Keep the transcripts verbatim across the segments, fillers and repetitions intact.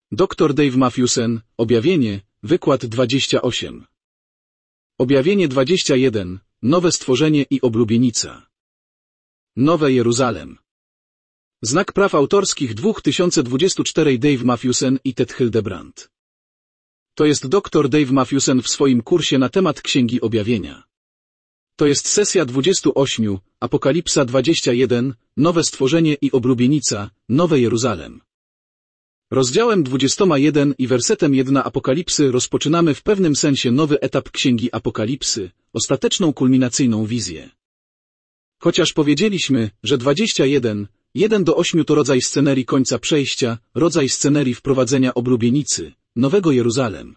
doktor Dave Matthewson, Objawienie, wykład dwadzieścia osiem. Objawienie dwadzieścia jeden, nowe stworzenie i oblubienica. Nowe Jeruzalem. Znak praw autorskich dwa tysiące dwudziesty czwarty Dave Matthewson i Ted Hildebrand. To jest doktor Dave Matthewson w swoim kursie na temat Księgi Objawienia. To jest sesja dwadzieścia osiem, Apokalipsa dwadzieścia jeden, nowe stworzenie i oblubienica, nowe Jeruzalem. Rozdziałem dwudziestym pierwszym i wersetem jeden Apokalipsy rozpoczynamy w pewnym sensie nowy etap Księgi Apokalipsy, ostateczną kulminacyjną wizję. Chociaż powiedzieliśmy, że dwadzieścia jeden, jeden do ośmiu to rodzaj scenerii końca przejścia, rodzaj scenerii wprowadzenia oblubienicy, nowego Jeruzalem.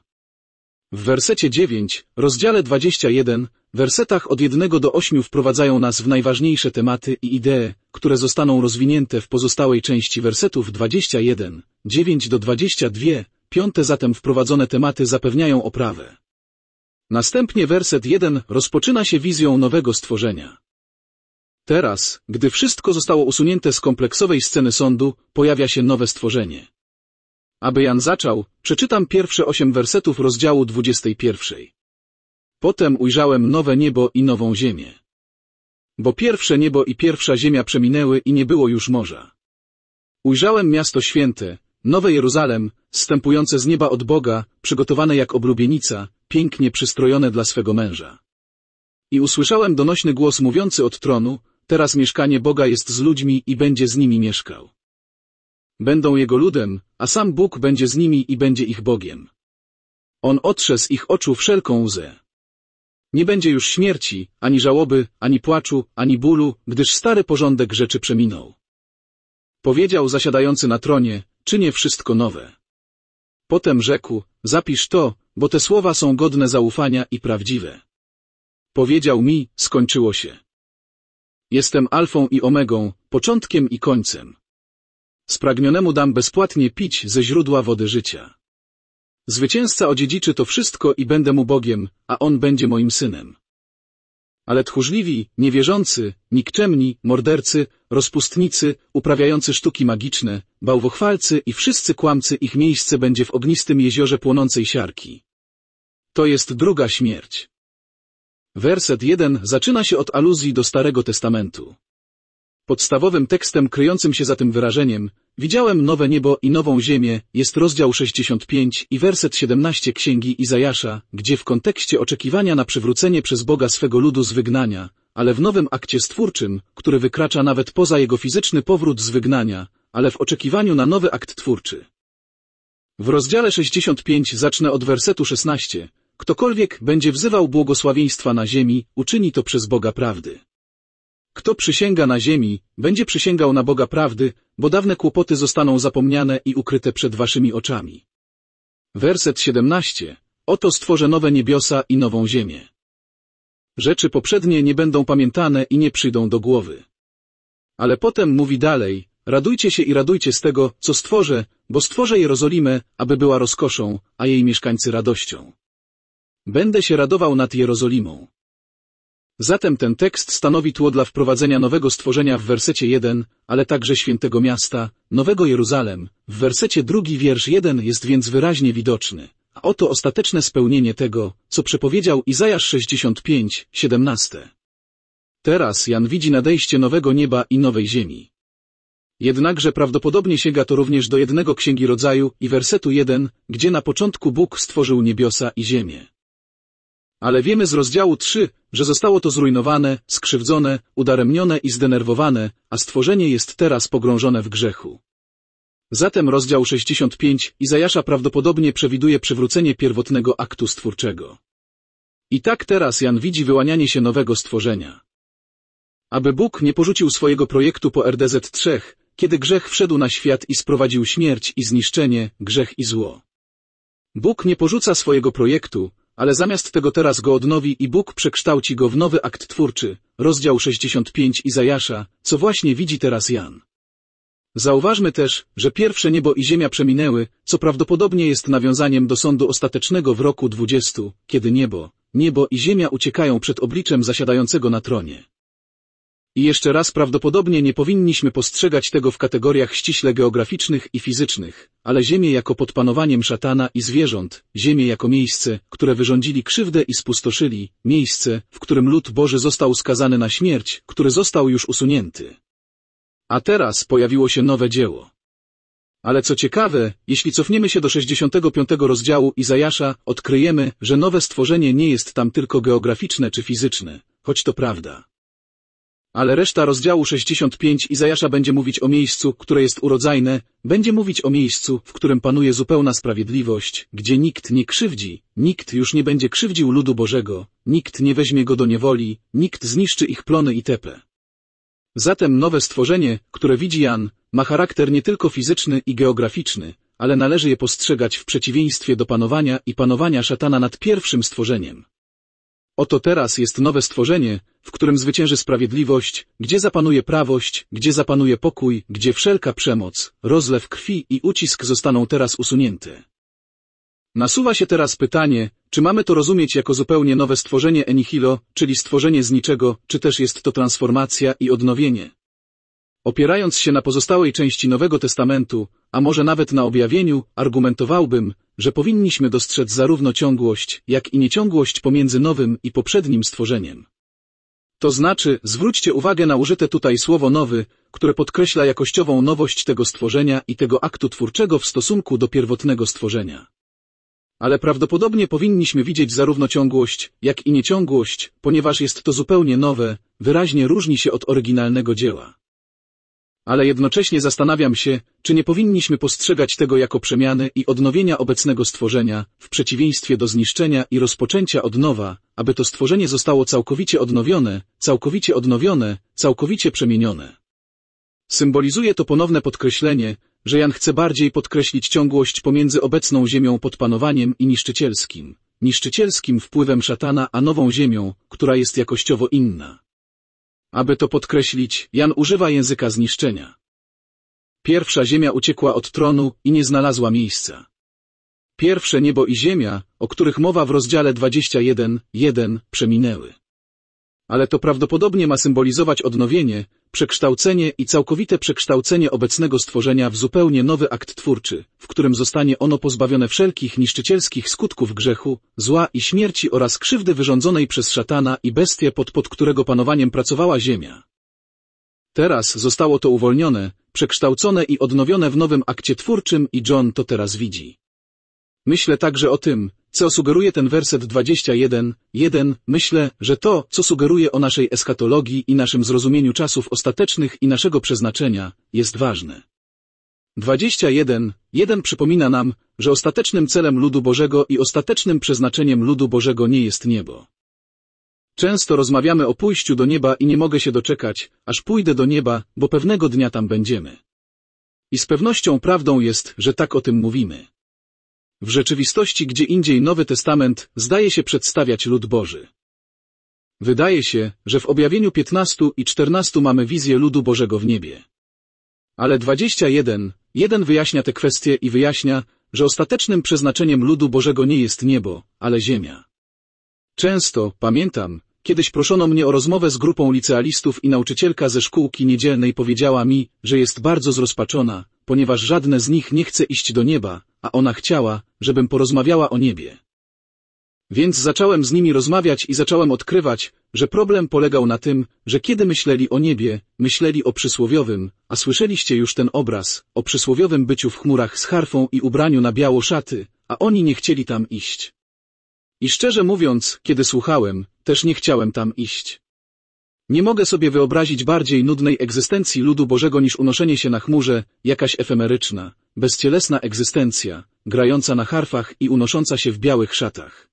W wersecie dziewięć, rozdziale dwadzieścia jeden, wersetach od jednego do ośmiu wprowadzają nas w najważniejsze tematy i idee, które zostaną rozwinięte w pozostałej części wersetów dwadzieścia jeden, dziewięć do dwudziestu dwóch, piąte zatem wprowadzone tematy zapewniają oprawę. Następnie werset jeden rozpoczyna się wizją nowego stworzenia. Teraz, gdy wszystko zostało usunięte z kompleksowej sceny sądu, pojawia się nowe stworzenie. Aby Jan zaczął, przeczytam pierwsze osiem wersetów rozdziału dwudziestego pierwszego. Potem ujrzałem nowe niebo i nową ziemię. Bo pierwsze niebo i pierwsza ziemia przeminęły i nie było już morza. Ujrzałem miasto święte, nowe Jeruzalem, zstępujące z nieba od Boga, przygotowane jak oblubienica, pięknie przystrojone dla swego męża. I usłyszałem donośny głos mówiący od tronu, teraz mieszkanie Boga jest z ludźmi i będzie z nimi mieszkał. Będą Jego ludem, a sam Bóg będzie z nimi i będzie ich Bogiem. On otrze z ich oczu wszelką łzę. Nie będzie już śmierci, ani żałoby, ani płaczu, ani bólu, gdyż stary porządek rzeczy przeminął. Powiedział zasiadający na tronie, czynię wszystko nowe. Potem rzekł, zapisz to, bo te słowa są godne zaufania i prawdziwe. Powiedział mi, skończyło się. Jestem alfą i omegą, początkiem i końcem. Spragnionemu dam bezpłatnie pić ze źródła wody życia. Zwycięzca odziedziczy to wszystko i będę mu Bogiem, a on będzie moim synem. Ale tchórzliwi, niewierzący, nikczemni, mordercy, rozpustnicy, uprawiający sztuki magiczne, bałwochwalcy i wszyscy kłamcy, ich miejsce będzie w ognistym jeziorze płonącej siarki. To jest druga śmierć. Werset jeden zaczyna się od aluzji do Starego Testamentu. Podstawowym tekstem kryjącym się za tym wyrażeniem widziałem nowe niebo i nową ziemię jest rozdział sześćdziesiąty piąty i werset siedemnasty Księgi Izajasza, gdzie w kontekście oczekiwania na przywrócenie przez Boga swego ludu z wygnania, ale w nowym akcie stwórczym, który wykracza nawet poza jego fizyczny powrót z wygnania, ale w oczekiwaniu na nowy akt twórczy. W rozdziale sześćdziesiątym piątym zacznę od wersetu szesnastego. Ktokolwiek będzie wzywał błogosławieństwa na ziemi, uczyni to przez Boga prawdy. Kto przysięga na ziemi, będzie przysięgał na Boga prawdy, bo dawne kłopoty zostaną zapomniane i ukryte przed waszymi oczami. Werset siedemnasty. Oto stworzę nowe niebiosa i nową ziemię. Rzeczy poprzednie nie będą pamiętane i nie przyjdą do głowy. Ale potem mówi dalej, radujcie się i radujcie z tego, co stworzę, bo stworzę Jerozolimę, aby była rozkoszą, a jej mieszkańcy radością. Będę się radował nad Jerozolimą. Zatem ten tekst stanowi tło dla wprowadzenia nowego stworzenia w wersecie jeden, ale także świętego miasta, nowego Jeruzalem. W wersecie drugi wiersz jeden jest więc wyraźnie widoczny, a oto ostateczne spełnienie tego, co przepowiedział Izajasz sześćdziesiąty piąty, siedemnaście. Teraz Jan widzi nadejście nowego nieba i nowej ziemi. Jednakże prawdopodobnie sięga to również do jednego Księgi Rodzaju i wersetu jeden, gdzie na początku Bóg stworzył niebiosa i ziemię. Ale wiemy z rozdziału trzy, że zostało to zrujnowane, skrzywdzone, udaremnione i zdenerwowane, a stworzenie jest teraz pogrążone w grzechu. Zatem rozdział sześćdziesiąty piąty Izajasza prawdopodobnie przewiduje przywrócenie pierwotnego aktu stwórczego. I tak teraz Jan widzi wyłanianie się nowego stworzenia. Aby Bóg nie porzucił swojego projektu po R D Z trzy, kiedy grzech wszedł na świat i sprowadził śmierć i zniszczenie, grzech i zło. Bóg nie porzuca swojego projektu, ale zamiast tego teraz go odnowi i Bóg przekształci go w nowy akt twórczy, rozdział sześćdziesiąty piąty Izajasza, co właśnie widzi teraz Jan. Zauważmy też, że pierwsze niebo i ziemia przeminęły, co prawdopodobnie jest nawiązaniem do sądu ostatecznego w roku dwudziestym, kiedy niebo, niebo i ziemia uciekają przed obliczem zasiadającego na tronie. I jeszcze raz prawdopodobnie nie powinniśmy postrzegać tego w kategoriach ściśle geograficznych i fizycznych, ale ziemię jako pod panowaniem szatana i zwierząt, ziemię jako miejsce, które wyrządzili krzywdę i spustoszyli, miejsce, w którym lud Boży został skazany na śmierć, który został już usunięty. A teraz pojawiło się nowe dzieło. Ale co ciekawe, jeśli cofniemy się do sześćdziesiątego piątego rozdziału Izajasza, odkryjemy, że nowe stworzenie nie jest tam tylko geograficzne czy fizyczne, choć to prawda. Ale reszta rozdziału sześćdziesiąt pięć Izajasza będzie mówić o miejscu, które jest urodzajne, będzie mówić o miejscu, w którym panuje zupełna sprawiedliwość, gdzie nikt nie krzywdzi, nikt już nie będzie krzywdził ludu Bożego, nikt nie weźmie go do niewoli, nikt zniszczy ich plony itp. Zatem nowe stworzenie, które widzi Jan, ma charakter nie tylko fizyczny i geograficzny, ale należy je postrzegać w przeciwieństwie do panowania i panowania szatana nad pierwszym stworzeniem. Oto teraz jest nowe stworzenie, w którym zwycięży sprawiedliwość, gdzie zapanuje prawość, gdzie zapanuje pokój, gdzie wszelka przemoc, rozlew krwi i ucisk zostaną teraz usunięte. Nasuwa się teraz pytanie, czy mamy to rozumieć jako zupełnie nowe stworzenie Enihilo, czyli stworzenie z niczego, czy też jest to transformacja i odnowienie. Opierając się na pozostałej części Nowego Testamentu, a może nawet na objawieniu, argumentowałbym, że powinniśmy dostrzec zarówno ciągłość, jak i nieciągłość pomiędzy nowym i poprzednim stworzeniem. To znaczy, zwróćcie uwagę na użyte tutaj słowo nowy, które podkreśla jakościową nowość tego stworzenia i tego aktu twórczego w stosunku do pierwotnego stworzenia. Ale prawdopodobnie powinniśmy widzieć zarówno ciągłość, jak i nieciągłość, ponieważ jest to zupełnie nowe, wyraźnie różni się od oryginalnego dzieła. Ale jednocześnie zastanawiam się, czy nie powinniśmy postrzegać tego jako przemiany i odnowienia obecnego stworzenia, w przeciwieństwie do zniszczenia i rozpoczęcia od nowa, aby to stworzenie zostało całkowicie odnowione, całkowicie odnowione, całkowicie przemienione. Symbolizuje to ponowne podkreślenie, że Jan chce bardziej podkreślić ciągłość pomiędzy obecną ziemią pod panowaniem i niszczycielskim, niszczycielskim wpływem szatana a nową ziemią, która jest jakościowo inna. Aby to podkreślić, Jan używa języka zniszczenia. Pierwsza ziemia uciekła od tronu i nie znalazła miejsca. Pierwsze niebo i ziemia, o których mowa w rozdziale dwudziestym pierwszym, jeden, przeminęły. Ale to prawdopodobnie ma symbolizować odnowienie, przekształcenie i całkowite przekształcenie obecnego stworzenia w zupełnie nowy akt twórczy, w którym zostanie ono pozbawione wszelkich niszczycielskich skutków grzechu, zła i śmierci oraz krzywdy wyrządzonej przez szatana i bestię, pod, pod którego panowaniem pracowała ziemia. Teraz zostało to uwolnione, przekształcone i odnowione w nowym akcie twórczym i John to teraz widzi. Myślę także o tym, co sugeruje ten werset dwudziesty pierwszy, jeden, myślę, że to, co sugeruje o naszej eschatologii i naszym zrozumieniu czasów ostatecznych i naszego przeznaczenia, jest ważne. dwudziesty pierwszy, jeden przypomina nam, że ostatecznym celem ludu Bożego i ostatecznym przeznaczeniem ludu Bożego nie jest niebo. Często rozmawiamy o pójściu do nieba i nie mogę się doczekać, aż pójdę do nieba, bo pewnego dnia tam będziemy. I z pewnością prawdą jest, że tak o tym mówimy. W rzeczywistości gdzie indziej Nowy Testament zdaje się przedstawiać lud Boży. Wydaje się, że w objawieniu piętnastu i czternastu mamy wizję ludu Bożego w niebie. Ale dwudziesty pierwszy, jeden wyjaśnia te kwestie i wyjaśnia, że ostatecznym przeznaczeniem ludu Bożego nie jest niebo, ale ziemia. Często, pamiętam, kiedyś proszono mnie o rozmowę z grupą licealistów i nauczycielka ze szkółki niedzielnej powiedziała mi, że jest bardzo zrozpaczona, ponieważ żadne z nich nie chce iść do nieba, a ona chciała, żebym porozmawiała o niebie. Więc zacząłem z nimi rozmawiać i zacząłem odkrywać, że problem polegał na tym, że kiedy myśleli o niebie, myśleli o przysłowiowym, a słyszeliście już ten obraz, o przysłowiowym byciu w chmurach z harfą i ubraniu na biało szaty, a oni nie chcieli tam iść. I szczerze mówiąc, kiedy słuchałem, też nie chciałem tam iść. Nie mogę sobie wyobrazić bardziej nudnej egzystencji ludu Bożego niż unoszenie się na chmurze, jakaś efemeryczna, bezcielesna egzystencja, grająca na harfach i unosząca się w białych szatach.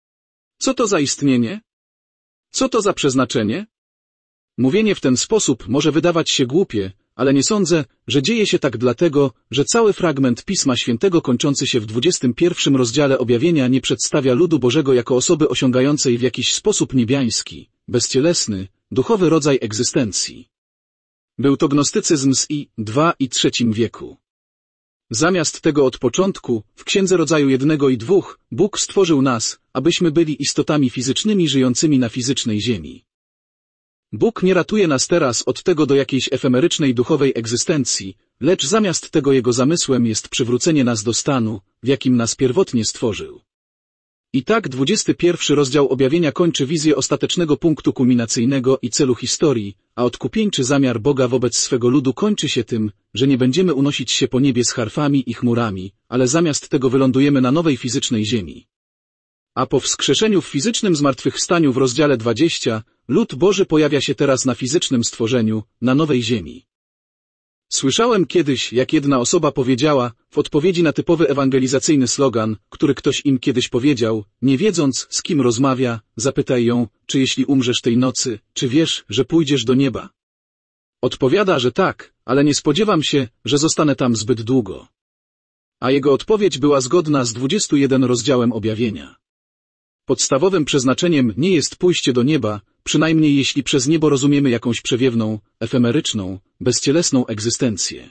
Co to za istnienie? Co to za przeznaczenie? Mówienie w ten sposób może wydawać się głupie, ale nie sądzę, że dzieje się tak dlatego, że cały fragment Pisma Świętego kończący się w dwudziestym pierwszym rozdziale objawienia nie przedstawia ludu Bożego jako osoby osiągającej w jakiś sposób niebiański, bezcielesny, duchowy rodzaj egzystencji. Był to gnostycyzm z I, dwa i trzecim wieku. Zamiast tego od początku, w Księdze Rodzaju jednego i dwóch, Bóg stworzył nas, abyśmy byli istotami fizycznymi żyjącymi na fizycznej ziemi. Bóg nie ratuje nas teraz od tego do jakiejś efemerycznej duchowej egzystencji, lecz zamiast tego Jego zamysłem jest przywrócenie nas do stanu, w jakim nas pierwotnie stworzył. I tak dwudziesty pierwszy rozdział objawienia kończy wizję ostatecznego punktu kulminacyjnego i celu historii, a odkupieńczy zamiar Boga wobec swego ludu kończy się tym, że nie będziemy unosić się po niebie z harfami i chmurami, ale zamiast tego wylądujemy na nowej fizycznej ziemi. A po wskrzeszeniu w fizycznym zmartwychwstaniu w rozdziale dwudziestym, lud Boży pojawia się teraz na fizycznym stworzeniu, na nowej ziemi. Słyszałem kiedyś, jak jedna osoba powiedziała, w odpowiedzi na typowy ewangelizacyjny slogan, który ktoś im kiedyś powiedział, nie wiedząc, z kim rozmawia, zapytaj ją, czy jeśli umrzesz tej nocy, czy wiesz, że pójdziesz do nieba? Odpowiada, że tak, ale nie spodziewam się, że zostanę tam zbyt długo. A jego odpowiedź była zgodna z dwudziestym pierwszym rozdziałem objawienia. Podstawowym przeznaczeniem nie jest pójście do nieba, przynajmniej jeśli przez niebo rozumiemy jakąś przewiewną, efemeryczną, bezcielesną egzystencję.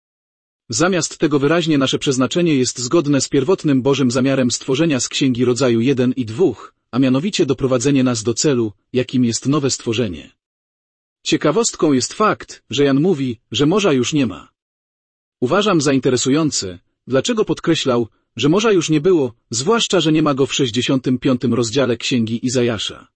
Zamiast tego wyraźnie nasze przeznaczenie jest zgodne z pierwotnym Bożym zamiarem stworzenia z Księgi Rodzaju jeden i dwóch, a mianowicie doprowadzenie nas do celu, jakim jest nowe stworzenie. Ciekawostką jest fakt, że Jan mówi, że morza już nie ma. Uważam za interesujące, dlaczego podkreślał, że morza już nie było, zwłaszcza, że nie ma go w sześćdziesiątym piątym rozdziale Księgi Izajasza.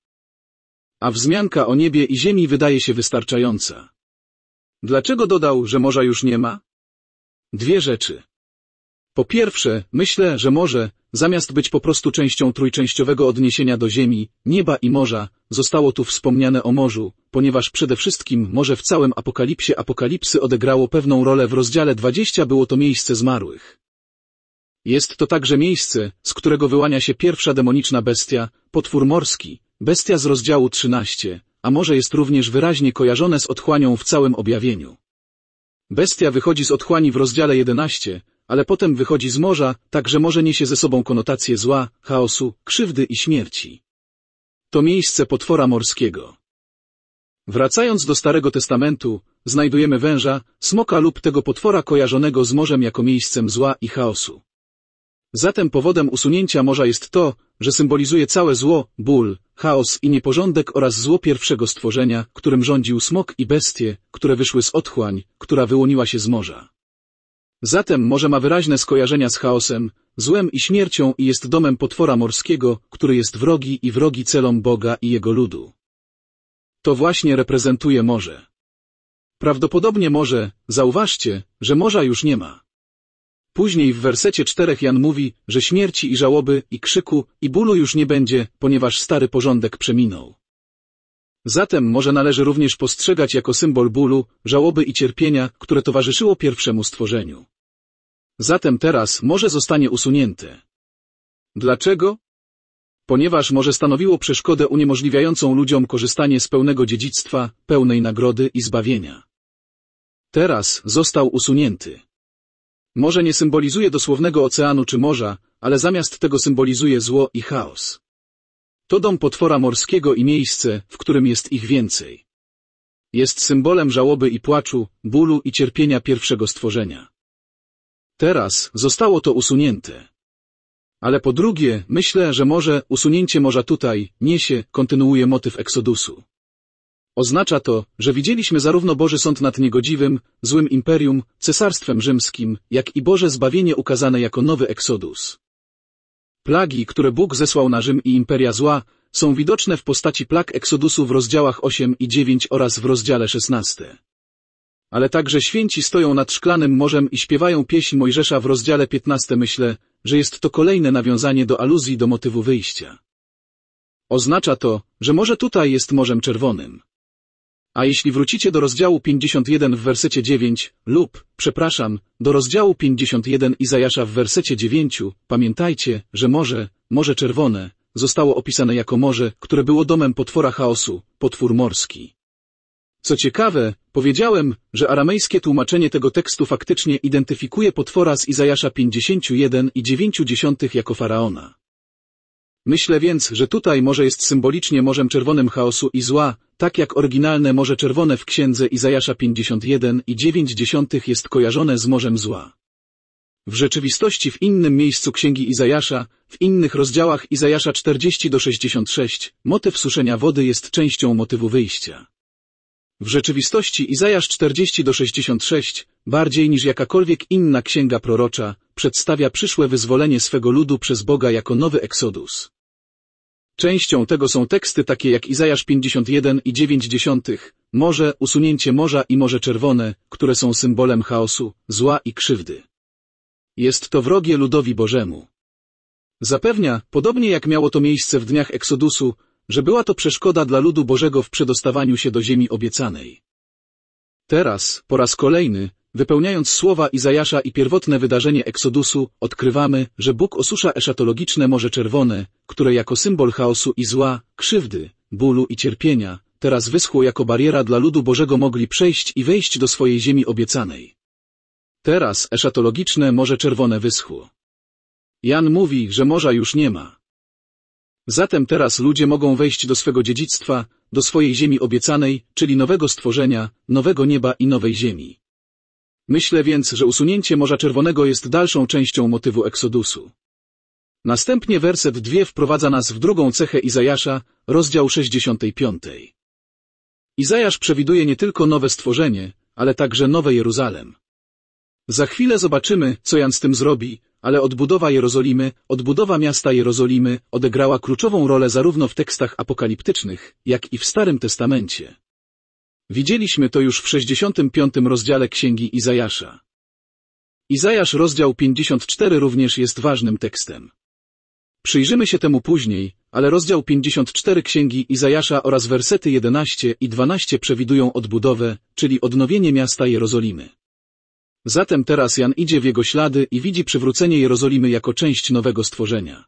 A wzmianka o niebie i ziemi wydaje się wystarczająca. Dlaczego dodał, że morza już nie ma? Dwie rzeczy. Po pierwsze, myślę, że morze, zamiast być po prostu częścią trójczęściowego odniesienia do ziemi, nieba i morza, zostało tu wspomniane o morzu, ponieważ przede wszystkim morze w całym apokalipsie apokalipsy odegrało pewną rolę w rozdziale dwudziestym, było to miejsce zmarłych. Jest to także miejsce, z którego wyłania się pierwsza demoniczna bestia, potwór morski, bestia z rozdziału trzynastego, a morze jest również wyraźnie kojarzone z otchłanią w całym objawieniu. Bestia wychodzi z otchłani w rozdziale jedenastym, ale potem wychodzi z morza, tak że morze niesie ze sobą konotacje zła, chaosu, krzywdy i śmierci. To miejsce potwora morskiego. Wracając do Starego Testamentu, znajdujemy węża, smoka lub tego potwora kojarzonego z morzem jako miejscem zła i chaosu. Zatem powodem usunięcia morza jest to, że symbolizuje całe zło, ból, chaos i nieporządek oraz zło pierwszego stworzenia, którym rządził smok i bestie, które wyszły z otchłań, która wyłoniła się z morza. Zatem morze ma wyraźne skojarzenia z chaosem, złem i śmiercią i jest domem potwora morskiego, który jest wrogi i wrogi celom Boga i Jego ludu. To właśnie reprezentuje morze. Prawdopodobnie morze, zauważcie, że morza już nie ma. Później w wersecie czwartym Jan mówi, że śmierci i żałoby, i krzyku, i bólu już nie będzie, ponieważ stary porządek przeminął. Zatem morze należy również postrzegać jako symbol bólu, żałoby i cierpienia, które towarzyszyło pierwszemu stworzeniu. Zatem teraz morze zostanie usunięte. Dlaczego? Ponieważ morze stanowiło przeszkodę uniemożliwiającą ludziom korzystanie z pełnego dziedzictwa, pełnej nagrody i zbawienia. Teraz został usunięty. Morze nie symbolizuje dosłownego oceanu czy morza, ale zamiast tego symbolizuje zło i chaos. To dom potwora morskiego i miejsce, w którym jest ich więcej. Jest symbolem żałoby i płaczu, bólu i cierpienia pierwszego stworzenia. Teraz zostało to usunięte. Ale po drugie, myślę, że morze, usunięcie morza tutaj, niesie, kontynuuje motyw Eksodusu. Oznacza to, że widzieliśmy zarówno Boży sąd nad niegodziwym, złym imperium, cesarstwem rzymskim, jak i Boże zbawienie ukazane jako nowy Eksodus. Plagi, które Bóg zesłał na Rzym i imperia zła, są widoczne w postaci plag Eksodusu w rozdziałach ósmym i dziewiątym oraz w rozdziale szesnastym. Ale także święci stoją nad szklanym morzem i śpiewają pieśń Mojżesza w rozdziale piętnastym. Myślę, że jest to kolejne nawiązanie do aluzji do motywu wyjścia. Oznacza to, że morze tutaj jest Morzem Czerwonym. A jeśli wrócicie do rozdziału pięćdziesiątego pierwszego w wersecie dziewiątym, lub, przepraszam, do rozdziału pięćdziesiątego pierwszego Izajasza w wersecie dziewiątym, pamiętajcie, że morze, Morze Czerwone, zostało opisane jako morze, które było domem potwora chaosu, potwór morski. Co ciekawe, powiedziałem, że aramejskie tłumaczenie tego tekstu faktycznie identyfikuje potwora z Izajasza pięćdziesiątego pierwszego i dziewięćdziesiątego jako faraona. Myślę więc, że tutaj morze jest symbolicznie Morzem Czerwonym chaosu i zła, tak jak oryginalne Morze Czerwone w księdze Izajasza pięćdziesiątego pierwszego i dziewięćdziesiątego jest kojarzone z Morzem Zła. W rzeczywistości w innym miejscu księgi Izajasza, w innych rozdziałach Izajasza czterdziesty do sześćdziesiątego szóstego, motyw suszenia wody jest częścią motywu wyjścia. W rzeczywistości Izajasz czterdzieści do sześćdziesiąt sześć, bardziej niż jakakolwiek inna księga prorocza, przedstawia przyszłe wyzwolenie swego ludu przez Boga jako nowy Exodus. Częścią tego są teksty takie jak Izajasz pięćdziesiąt jeden i dziewięć dziesiątych, morze, usunięcie morza i Morze Czerwone, które są symbolem chaosu, zła i krzywdy. Jest to wrogie ludowi Bożemu. Zapewnia, podobnie jak miało to miejsce w dniach Eksodusu, że była to przeszkoda dla ludu Bożego w przedostawaniu się do ziemi obiecanej. Teraz, po raz kolejny, wypełniając słowa Izajasza i pierwotne wydarzenie Eksodusu, odkrywamy, że Bóg osusza eszatologiczne Morze Czerwone, które jako symbol chaosu i zła, krzywdy, bólu i cierpienia, teraz wyschło jako bariera dla ludu Bożego mogli przejść i wejść do swojej ziemi obiecanej. Teraz eszatologiczne Morze Czerwone wyschło. Jan mówi, że morza już nie ma. Zatem teraz ludzie mogą wejść do swego dziedzictwa, do swojej ziemi obiecanej, czyli nowego stworzenia, nowego nieba i nowej ziemi. Myślę więc, że usunięcie Morza Czerwonego jest dalszą częścią motywu Eksodusu. Następnie werset dwa wprowadza nas w drugą cechę Izajasza, rozdział sześćdziesiąty piąty. Izajasz przewiduje nie tylko nowe stworzenie, ale także nowe Jeruzalem. Za chwilę zobaczymy, co Jan z tym zrobi, ale odbudowa Jerozolimy, odbudowa miasta Jerozolimy odegrała kluczową rolę zarówno w tekstach apokaliptycznych, jak i w Starym Testamencie. Widzieliśmy to już w sześćdziesiątym piątym rozdziale Księgi Izajasza. Izajasz rozdział pięćdziesiąt cztery również jest ważnym tekstem. Przyjrzymy się temu później, ale rozdział pięćdziesiąt cztery Księgi Izajasza oraz wersety jedenaście i dwanaście przewidują odbudowę, czyli odnowienie miasta Jerozolimy. Zatem teraz Jan idzie w jego ślady i widzi przywrócenie Jerozolimy jako część nowego stworzenia.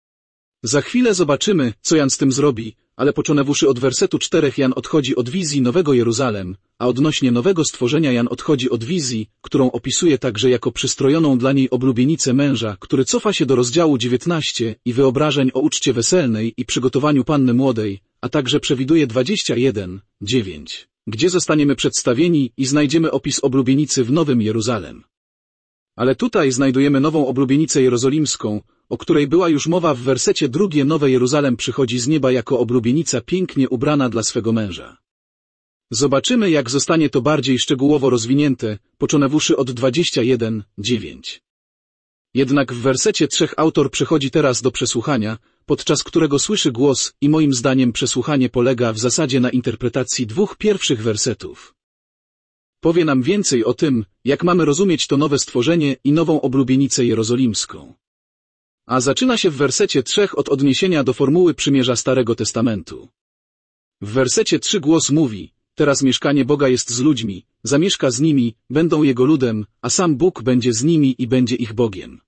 Za chwilę zobaczymy, co Jan z tym zrobi, ale począwszy od wersetu czterech Jan odchodzi od wizji nowego Jeruzalem, a odnośnie nowego stworzenia Jan odchodzi od wizji, którą opisuje także jako przystrojoną dla niej oblubienicę męża, który cofa się do rozdziału dziewiętnastego i wyobrażeń o uczcie weselnej i przygotowaniu panny młodej, a także przewiduje dwadzieścia jeden, dziewięć, gdzie zostaniemy przedstawieni i znajdziemy opis oblubienicy w Nowym Jeruzalem. Ale tutaj znajdujemy nową oblubienicę jerozolimską, o której była już mowa w wersecie drugim. Nowe Jeruzalem przychodzi z nieba jako oblubienica pięknie ubrana dla swego męża. Zobaczymy, jak zostanie to bardziej szczegółowo rozwinięte, począwszy od dwudziestego pierwszego, dziewięć. Jednak w wersecie trzech autor przechodzi teraz do przesłuchania, podczas którego słyszy głos i moim zdaniem przesłuchanie polega w zasadzie na interpretacji dwóch pierwszych wersetów. Powie nam więcej o tym, jak mamy rozumieć to nowe stworzenie i nową oblubienicę jerozolimską. A zaczyna się w wersecie trzech od odniesienia do formuły przymierza Starego Testamentu. W wersecie trzy głos mówi: teraz mieszkanie Boga jest z ludźmi, zamieszka z nimi, będą Jego ludem, a sam Bóg będzie z nimi i będzie ich Bogiem.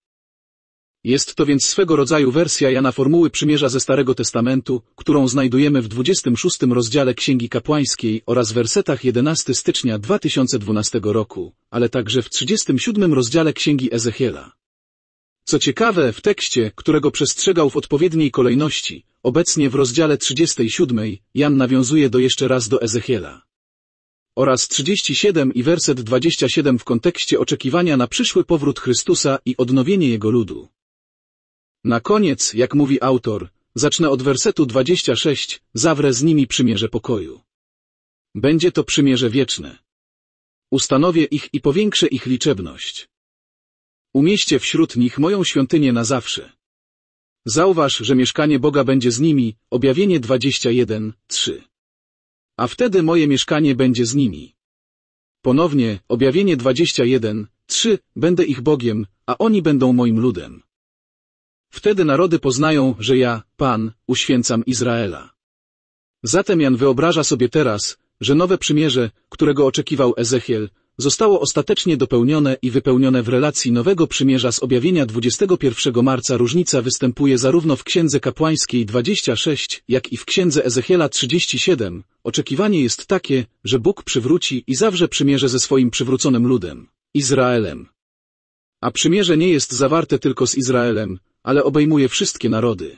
Jest to więc swego rodzaju wersja Jana formuły przymierza ze Starego Testamentu, którą znajdujemy w dwudziestym szóstym rozdziale Księgi Kapłańskiej oraz wersetach jedenastego stycznia dwa tysiące dwunastego roku, ale także w trzydziestym siódmym rozdziale Księgi Ezechiela. Co ciekawe, w tekście, którego przestrzegał w odpowiedniej kolejności, obecnie w rozdziale trzydziestym siódmym, Jan nawiązuje do jeszcze raz do Ezechiela. Oraz trzydziesty siódmy i werset dwudziesty siódmy w kontekście oczekiwania na przyszły powrót Chrystusa i odnowienie Jego ludu. Na koniec, jak mówi autor, zacznę od wersetu dwudziestego szóstego, zawrę z nimi przymierze pokoju. Będzie to przymierze wieczne. Ustanowię ich i powiększę ich liczebność. Umieście wśród nich moją świątynię na zawsze. Zauważ, że mieszkanie Boga będzie z nimi, Objawienie dwadzieścia jeden, trzy. A wtedy moje mieszkanie będzie z nimi. Ponownie, Objawienie dwadzieścia jeden, trzy, będę ich Bogiem, a oni będą moim ludem. Wtedy narody poznają, że ja, Pan, uświęcam Izraela. Zatem Jan wyobraża sobie teraz, że nowe przymierze, którego oczekiwał Ezechiel, zostało ostatecznie dopełnione i wypełnione w relacji nowego przymierza z Objawienia dwudziestego pierwszego marca. Różnica występuje zarówno w Księdze Kapłańskiej dwadzieścia sześć, jak i w Księdze Ezechiela trzydzieści siedem. Oczekiwanie jest takie, że Bóg przywróci i zawrze przymierze ze swoim przywróconym ludem, Izraelem. A przymierze nie jest zawarte tylko z Izraelem, ale obejmuje wszystkie narody.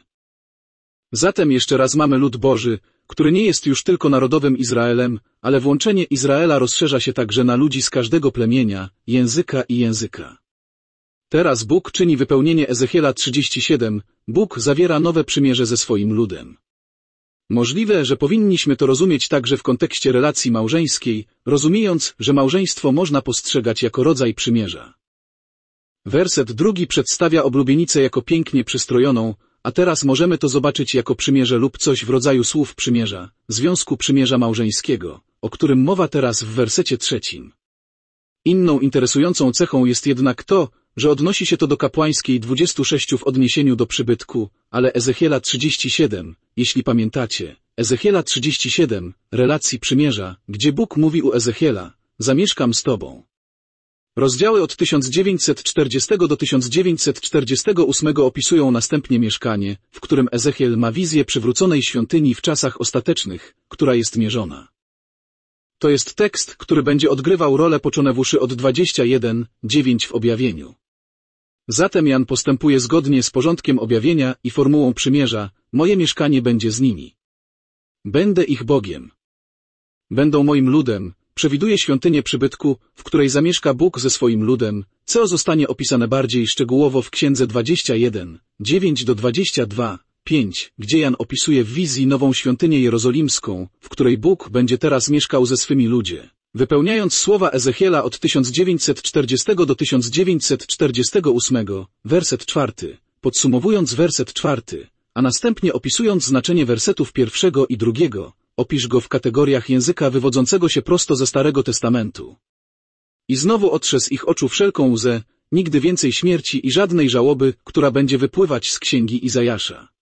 Zatem jeszcze raz mamy lud Boży, który nie jest już tylko narodowym Izraelem, ale włączenie Izraela rozszerza się także na ludzi z każdego plemienia, języka i języka. Teraz Bóg czyni wypełnienie Ezechiela trzydzieści siedem, Bóg zawiera nowe przymierze ze swoim ludem. Możliwe, że powinniśmy to rozumieć także w kontekście relacji małżeńskiej, rozumiejąc, że małżeństwo można postrzegać jako rodzaj przymierza. Werset drugi przedstawia oblubienicę jako pięknie przystrojoną, a teraz możemy to zobaczyć jako przymierze lub coś w rodzaju słów przymierza, związku przymierza małżeńskiego, o którym mowa teraz w wersecie trzecim. Inną interesującą cechą jest jednak to, że odnosi się to do kapłańskiej dwudziestu sześciu w odniesieniu do przybytku, ale Ezechiela trzydzieści siedem, jeśli pamiętacie, Ezechiela trzydzieści siedem, relacji przymierza, gdzie Bóg mówi u Ezechiela, zamieszkam z tobą. Rozdziały od tysiąc dziewięćset czterdziestego do tysiąc dziewięćset czterdziestego ósmego opisują następnie mieszkanie, w którym Ezechiel ma wizję przywróconej świątyni w czasach ostatecznych, która jest mierzona. To jest tekst, który będzie odgrywał rolę poczonewuszy od dwudziestego pierwszego dziewięć w objawieniu. Zatem Jan postępuje zgodnie z porządkiem objawienia i formułą przymierza, moje mieszkanie będzie z nimi. Będę ich Bogiem. Będą moim ludem, przewiduje świątynię przybytku, w której zamieszka Bóg ze swoim ludem, co zostanie opisane bardziej szczegółowo w Księdze dwudziestej pierwszej, dziewięć do dwudziestego drugiego, pięć, gdzie Jan opisuje w wizji nową świątynię jerozolimską, w której Bóg będzie teraz mieszkał ze swymi ludzie. Wypełniając słowa Ezechiela od tysiąc dziewięćset czterdziestego do tysiąc dziewięćset czterdziestego ósmego, werset czwarty, podsumowując werset czwarty, a następnie opisując znaczenie wersetów pierwszego i drugiego, opisz go w kategoriach języka wywodzącego się prosto ze Starego Testamentu. I znowu otrze z ich oczu wszelką łzę, nigdy więcej śmierci i żadnej żałoby, która będzie wypływać z księgi Izajasza.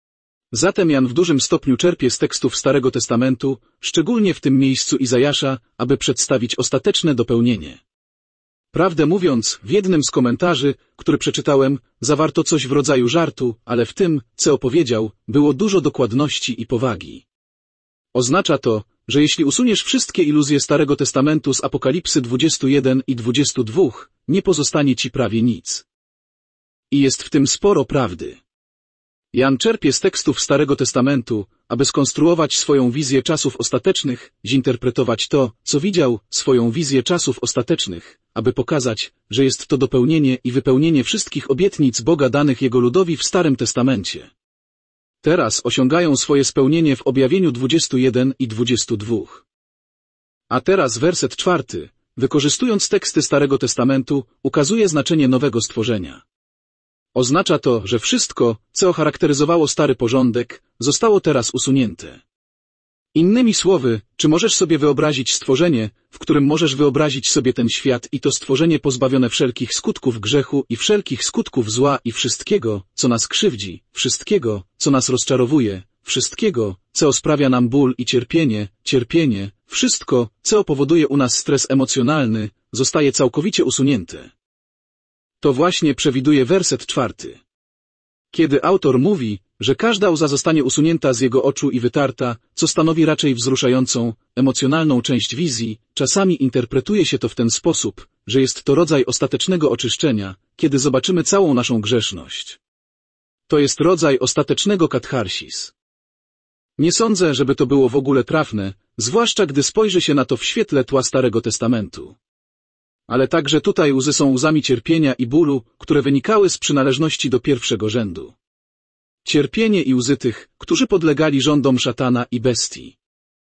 Zatem Jan w dużym stopniu czerpie z tekstów Starego Testamentu, szczególnie w tym miejscu Izajasza, aby przedstawić ostateczne dopełnienie. Prawdę mówiąc, w jednym z komentarzy, który przeczytałem, zawarto coś w rodzaju żartu, ale w tym, co opowiedział, było dużo dokładności i powagi. Oznacza to, że jeśli usuniesz wszystkie iluzje Starego Testamentu z Apokalipsy dwudziestego pierwszego i dwudziestego drugiego, nie pozostanie ci prawie nic. I jest w tym sporo prawdy. Jan czerpie z tekstów Starego Testamentu, aby skonstruować swoją wizję czasów ostatecznych, zinterpretować to, co widział, swoją wizję czasów ostatecznych, aby pokazać, że jest to dopełnienie i wypełnienie wszystkich obietnic Boga danych Jego ludowi w Starym Testamencie. Teraz osiągają swoje spełnienie w objawieniu dwudziestego pierwszego i dwudziestego drugiego. A teraz werset czwarty, wykorzystując teksty Starego Testamentu, ukazuje znaczenie nowego stworzenia. Oznacza to, że wszystko, co charakteryzowało stary porządek, zostało teraz usunięte. Innymi słowy, czy możesz sobie wyobrazić stworzenie, w którym możesz wyobrazić sobie ten świat i to stworzenie pozbawione wszelkich skutków grzechu i wszelkich skutków zła i wszystkiego, co nas krzywdzi, wszystkiego, co nas rozczarowuje, wszystkiego, co sprawia nam ból i cierpienie, cierpienie, wszystko, co powoduje u nas stres emocjonalny, zostaje całkowicie usunięte. To właśnie przewiduje werset czwarty. Kiedy autor mówi, że każda łza zostanie usunięta z jego oczu i wytarta, co stanowi raczej wzruszającą, emocjonalną część wizji, czasami interpretuje się to w ten sposób, że jest to rodzaj ostatecznego oczyszczenia, kiedy zobaczymy całą naszą grzeszność. To jest rodzaj ostatecznego katharsis. Nie sądzę, żeby to było w ogóle trafne, zwłaszcza gdy spojrzy się na to w świetle tła Starego Testamentu. Ale także tutaj łzy są łzami cierpienia i bólu, które wynikały z przynależności do pierwszego rzędu. Cierpienie i łzy tych, którzy podlegali rządom szatana i bestii.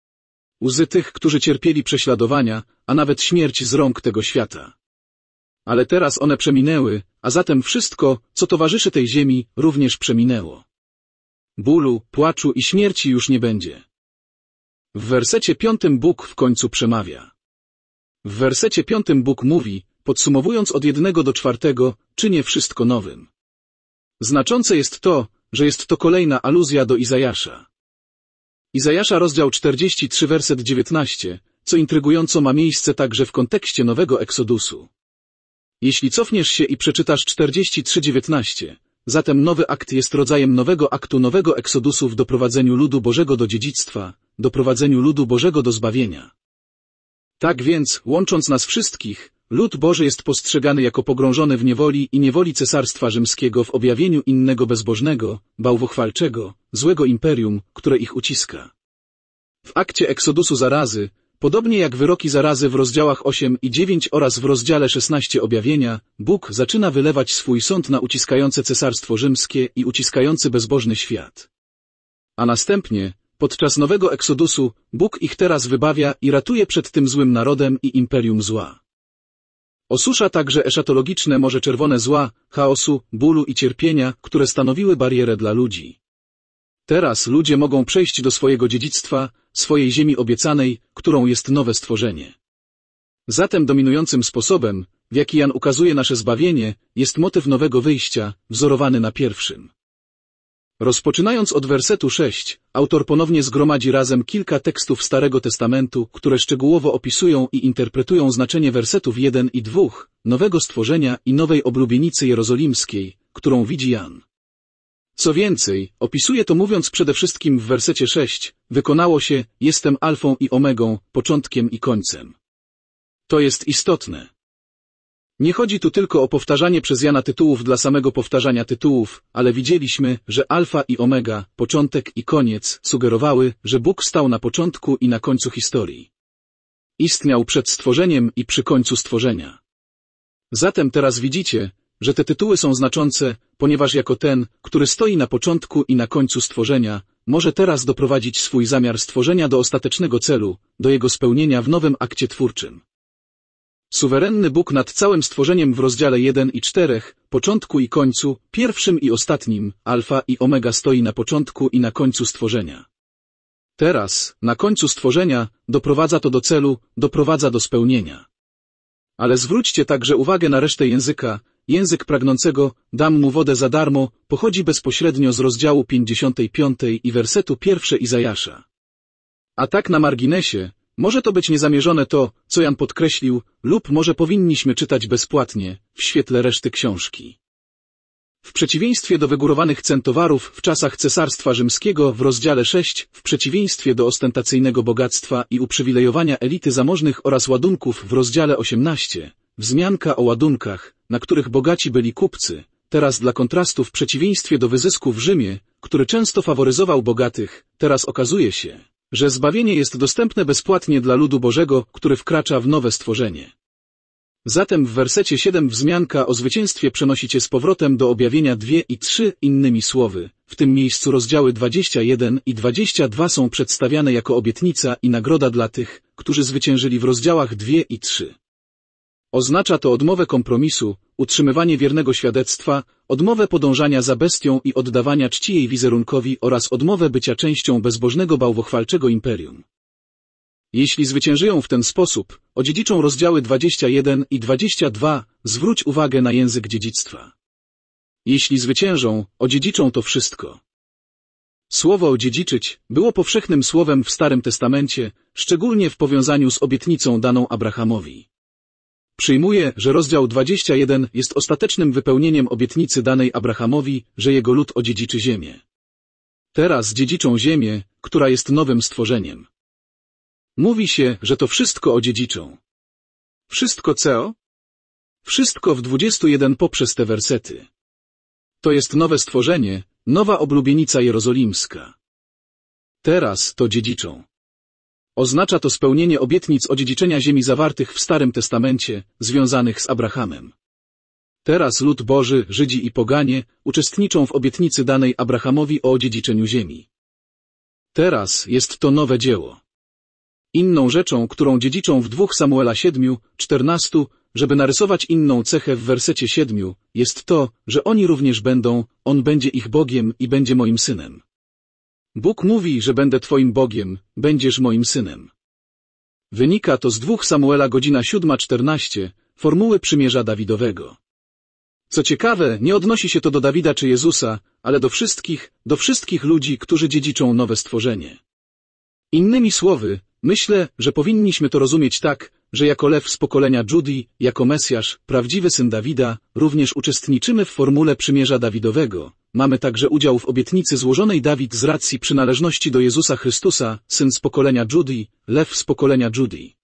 Łzy tych, którzy cierpieli prześladowania, a nawet śmierć z rąk tego świata. Ale teraz one przeminęły, a zatem wszystko, co towarzyszy tej ziemi, również przeminęło. Bólu, płaczu i śmierci już nie będzie. W wersecie piątym Bóg w końcu przemawia. W wersecie piątym Bóg mówi, podsumowując od jednego do czwartego, czynię wszystko nowym. Znaczące jest to, że jest to kolejna aluzja do Izajasza. Izajasza rozdział czterdziesty trzeci werset dziewiętnasty, co intrygująco ma miejsce także w kontekście nowego Eksodusu. Jeśli cofniesz się i przeczytasz czterdziesty trzeci dziewiętnasty, zatem nowy akt jest rodzajem nowego aktu nowego Eksodusu w doprowadzeniu ludu Bożego do dziedzictwa, doprowadzeniu ludu Bożego do zbawienia. Tak więc, łącząc nas wszystkich, lud Boży jest postrzegany jako pogrążony w niewoli i niewoli Cesarstwa Rzymskiego w objawieniu innego bezbożnego, bałwochwalczego, złego imperium, które ich uciska. W akcie Eksodusu zarazy, podobnie jak wyroki zarazy w rozdziałach osiem i dziewięć oraz w rozdziale szesnastym objawienia, Bóg zaczyna wylewać swój sąd na uciskające Cesarstwo Rzymskie i uciskający bezbożny świat. A następnie, podczas nowego eksodusu, Bóg ich teraz wybawia i ratuje przed tym złym narodem i imperium zła. Osusza także eszatologiczne morze czerwone zła, chaosu, bólu i cierpienia, które stanowiły barierę dla ludzi. Teraz ludzie mogą przejść do swojego dziedzictwa, swojej ziemi obiecanej, którą jest nowe stworzenie. Zatem dominującym sposobem, w jaki Jan ukazuje nasze zbawienie, jest motyw nowego wyjścia, wzorowany na pierwszym. Rozpoczynając od wersetu sześć, autor ponownie zgromadzi razem kilka tekstów Starego Testamentu, które szczegółowo opisują i interpretują znaczenie wersetów jeden i dwa, nowego stworzenia i nowej oblubienicy jerozolimskiej, którą widzi Jan. Co więcej, opisuje to mówiąc przede wszystkim w wersecie sześć, wykonało się, jestem alfą i omegą, początkiem i końcem. To jest istotne. Nie chodzi tu tylko o powtarzanie przez Jana tytułów dla samego powtarzania tytułów, ale widzieliśmy, że alfa i omega, początek i koniec, sugerowały, że Bóg stał na początku i na końcu historii. Istniał przed stworzeniem i przy końcu stworzenia. Zatem teraz widzicie, że te tytuły są znaczące, ponieważ jako ten, który stoi na początku i na końcu stworzenia, może teraz doprowadzić swój zamiar stworzenia do ostatecznego celu, do jego spełnienia w nowym akcie twórczym. Suwerenny Bóg nad całym stworzeniem w rozdziale jeden i cztery, początku i końcu, pierwszym i ostatnim, alfa i omega stoi na początku i na końcu stworzenia. Teraz, na końcu stworzenia, doprowadza to do celu, doprowadza do spełnienia. Ale zwróćcie także uwagę na resztę języka. Język pragnącego, dam mu wodę za darmo, pochodzi bezpośrednio z rozdziału pięćdziesiątego piątego i wersetu pierwszego Izajasza. A tak na marginesie, może to być niezamierzone to, co Jan podkreślił, lub może powinniśmy czytać bezpłatnie, w świetle reszty książki. W przeciwieństwie do wygórowanych centowarów w czasach Cesarstwa Rzymskiego w rozdziale sześć, w przeciwieństwie do ostentacyjnego bogactwa i uprzywilejowania elity zamożnych oraz ładunków w rozdziale osiemnastym, wzmianka o ładunkach, na których bogaci byli kupcy, teraz dla kontrastu w przeciwieństwie do wyzysku w Rzymie, który często faworyzował bogatych, teraz okazuje się, że zbawienie jest dostępne bezpłatnie dla ludu Bożego, który wkracza w nowe stworzenie. Zatem w wersecie siódmym wzmianka o zwycięstwie przenosi cię z powrotem do objawienia dwa i trzy, innymi słowy, w tym miejscu rozdziały dwadzieścia jeden i dwadzieścia dwa są przedstawiane jako obietnica i nagroda dla tych, którzy zwyciężyli w rozdziałach dwa i trzy. Oznacza to odmowę kompromisu, utrzymywanie wiernego świadectwa, odmowę podążania za bestią i oddawania czci jej wizerunkowi oraz odmowę bycia częścią bezbożnego bałwochwalczego imperium. Jeśli zwyciężują w ten sposób, odziedziczą rozdziały dwadzieścia jeden i dwadzieścia dwa, zwróć uwagę na język dziedzictwa. Jeśli zwyciężą, odziedziczą to wszystko. Słowo odziedziczyć było powszechnym słowem w Starym Testamencie, szczególnie w powiązaniu z obietnicą daną Abrahamowi. Przyjmuję, że rozdział dwadzieścia jeden jest ostatecznym wypełnieniem obietnicy danej Abrahamowi, że jego lud odziedziczy ziemię. Teraz dziedziczą ziemię, która jest nowym stworzeniem. Mówi się, że to wszystko odziedziczą. Wszystko co? Wszystko w dwudziestu jeden poprzez te wersety. To jest nowe stworzenie, nowa oblubienica jerozolimska. Teraz to dziedziczą. Oznacza to spełnienie obietnic odziedziczenia ziemi zawartych w Starym Testamencie, związanych z Abrahamem. Teraz lud Boży, Żydzi i poganie, uczestniczą w obietnicy danej Abrahamowi o odziedziczeniu ziemi. Teraz jest to nowe dzieło. Inną rzeczą, którą dziedziczą w drugiej Samuela siedem, czternaście, żeby narysować inną cechę w wersecie siedem, jest to, że oni również będą, On będzie ich Bogiem i będzie moim synem. Bóg mówi, że będę Twoim Bogiem, będziesz moim synem. Wynika to z drugiego Samuela godzina siódma czternaście, formuły przymierza Dawidowego. Co ciekawe, nie odnosi się to do Dawida czy Jezusa, ale do wszystkich, do wszystkich ludzi, którzy dziedziczą nowe stworzenie. Innymi słowy, myślę, że powinniśmy to rozumieć tak, że jako lew z pokolenia Judii, jako Mesjasz, prawdziwy syn Dawida, również uczestniczymy w formule przymierza Dawidowego. Mamy także udział w obietnicy złożonej Dawid z racji przynależności do Jezusa Chrystusa, syn z pokolenia Judii, lew z pokolenia Judii.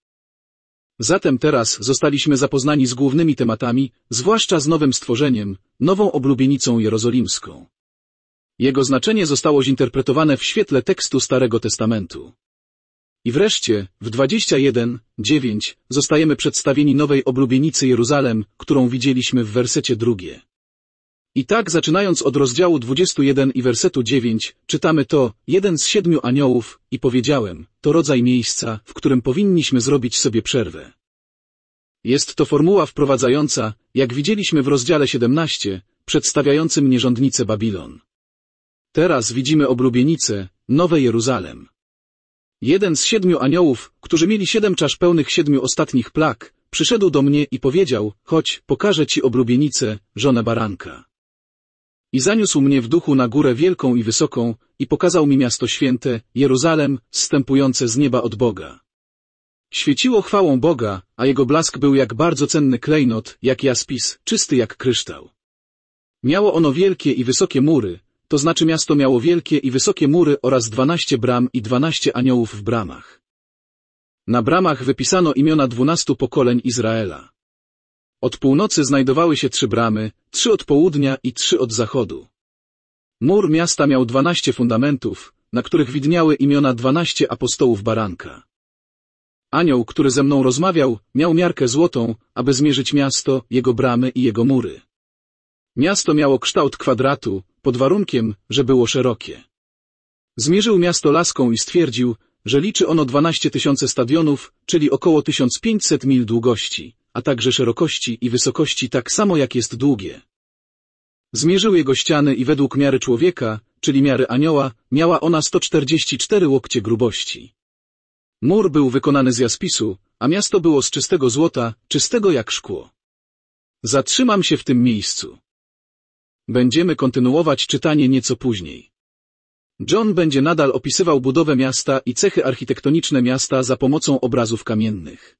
Zatem teraz zostaliśmy zapoznani z głównymi tematami, zwłaszcza z nowym stworzeniem, nową oblubienicą jerozolimską. Jego znaczenie zostało zinterpretowane w świetle tekstu Starego Testamentu. I wreszcie, w dwadzieścia jeden, dziewięć, zostajemy przedstawieni nowej oblubienicy Jeruzalem, którą widzieliśmy w wersecie drugim. I tak zaczynając od rozdziału dwudziestego pierwszego i wersetu dziewiątego, czytamy to, jeden z siedmiu aniołów, i powiedziałem, to rodzaj miejsca, w którym powinniśmy zrobić sobie przerwę. Jest to formuła wprowadzająca, jak widzieliśmy w rozdziale siedemnastym, przedstawiającym nierządnicę Babilon. Teraz widzimy oblubienicę, Nowe Jeruzalem. Jeden z siedmiu aniołów, którzy mieli siedem czasz pełnych siedmiu ostatnich plag, przyszedł do mnie i powiedział, chodź, pokażę ci oblubienicę, żonę baranka. I zaniósł mnie w duchu na górę wielką i wysoką, i pokazał mi miasto święte, Jeruzalem, zstępujące z nieba od Boga. Świeciło chwałą Boga, a jego blask był jak bardzo cenny klejnot, jak jaspis, czysty jak kryształ. Miało ono wielkie i wysokie mury, to znaczy miasto miało wielkie i wysokie mury oraz dwanaście bram i dwanaście aniołów w bramach. Na bramach wypisano imiona dwunastu pokoleń Izraela. Od północy znajdowały się trzy bramy, trzy od południa i trzy od zachodu. Mur miasta miał dwanaście fundamentów, na których widniały imiona dwunastu apostołów baranka. Anioł, który ze mną rozmawiał, miał miarkę złotą, aby zmierzyć miasto, jego bramy i jego mury. Miasto miało kształt kwadratu, pod warunkiem, że było szerokie. Zmierzył miasto laską i stwierdził, że liczy ono dwanaście tysięcy stadionów, czyli około tysiąc pięćset mil długości, a także szerokości i wysokości tak samo jak jest długie. Zmierzył jego ściany i według miary człowieka, czyli miary anioła, miała ona sto czterdzieści cztery łokcie grubości. Mur był wykonany z jaspisu, a miasto było z czystego złota, czystego jak szkło. Zatrzymam się w tym miejscu. Będziemy kontynuować czytanie nieco później. John będzie nadal opisywał budowę miasta i cechy architektoniczne miasta za pomocą obrazów kamiennych.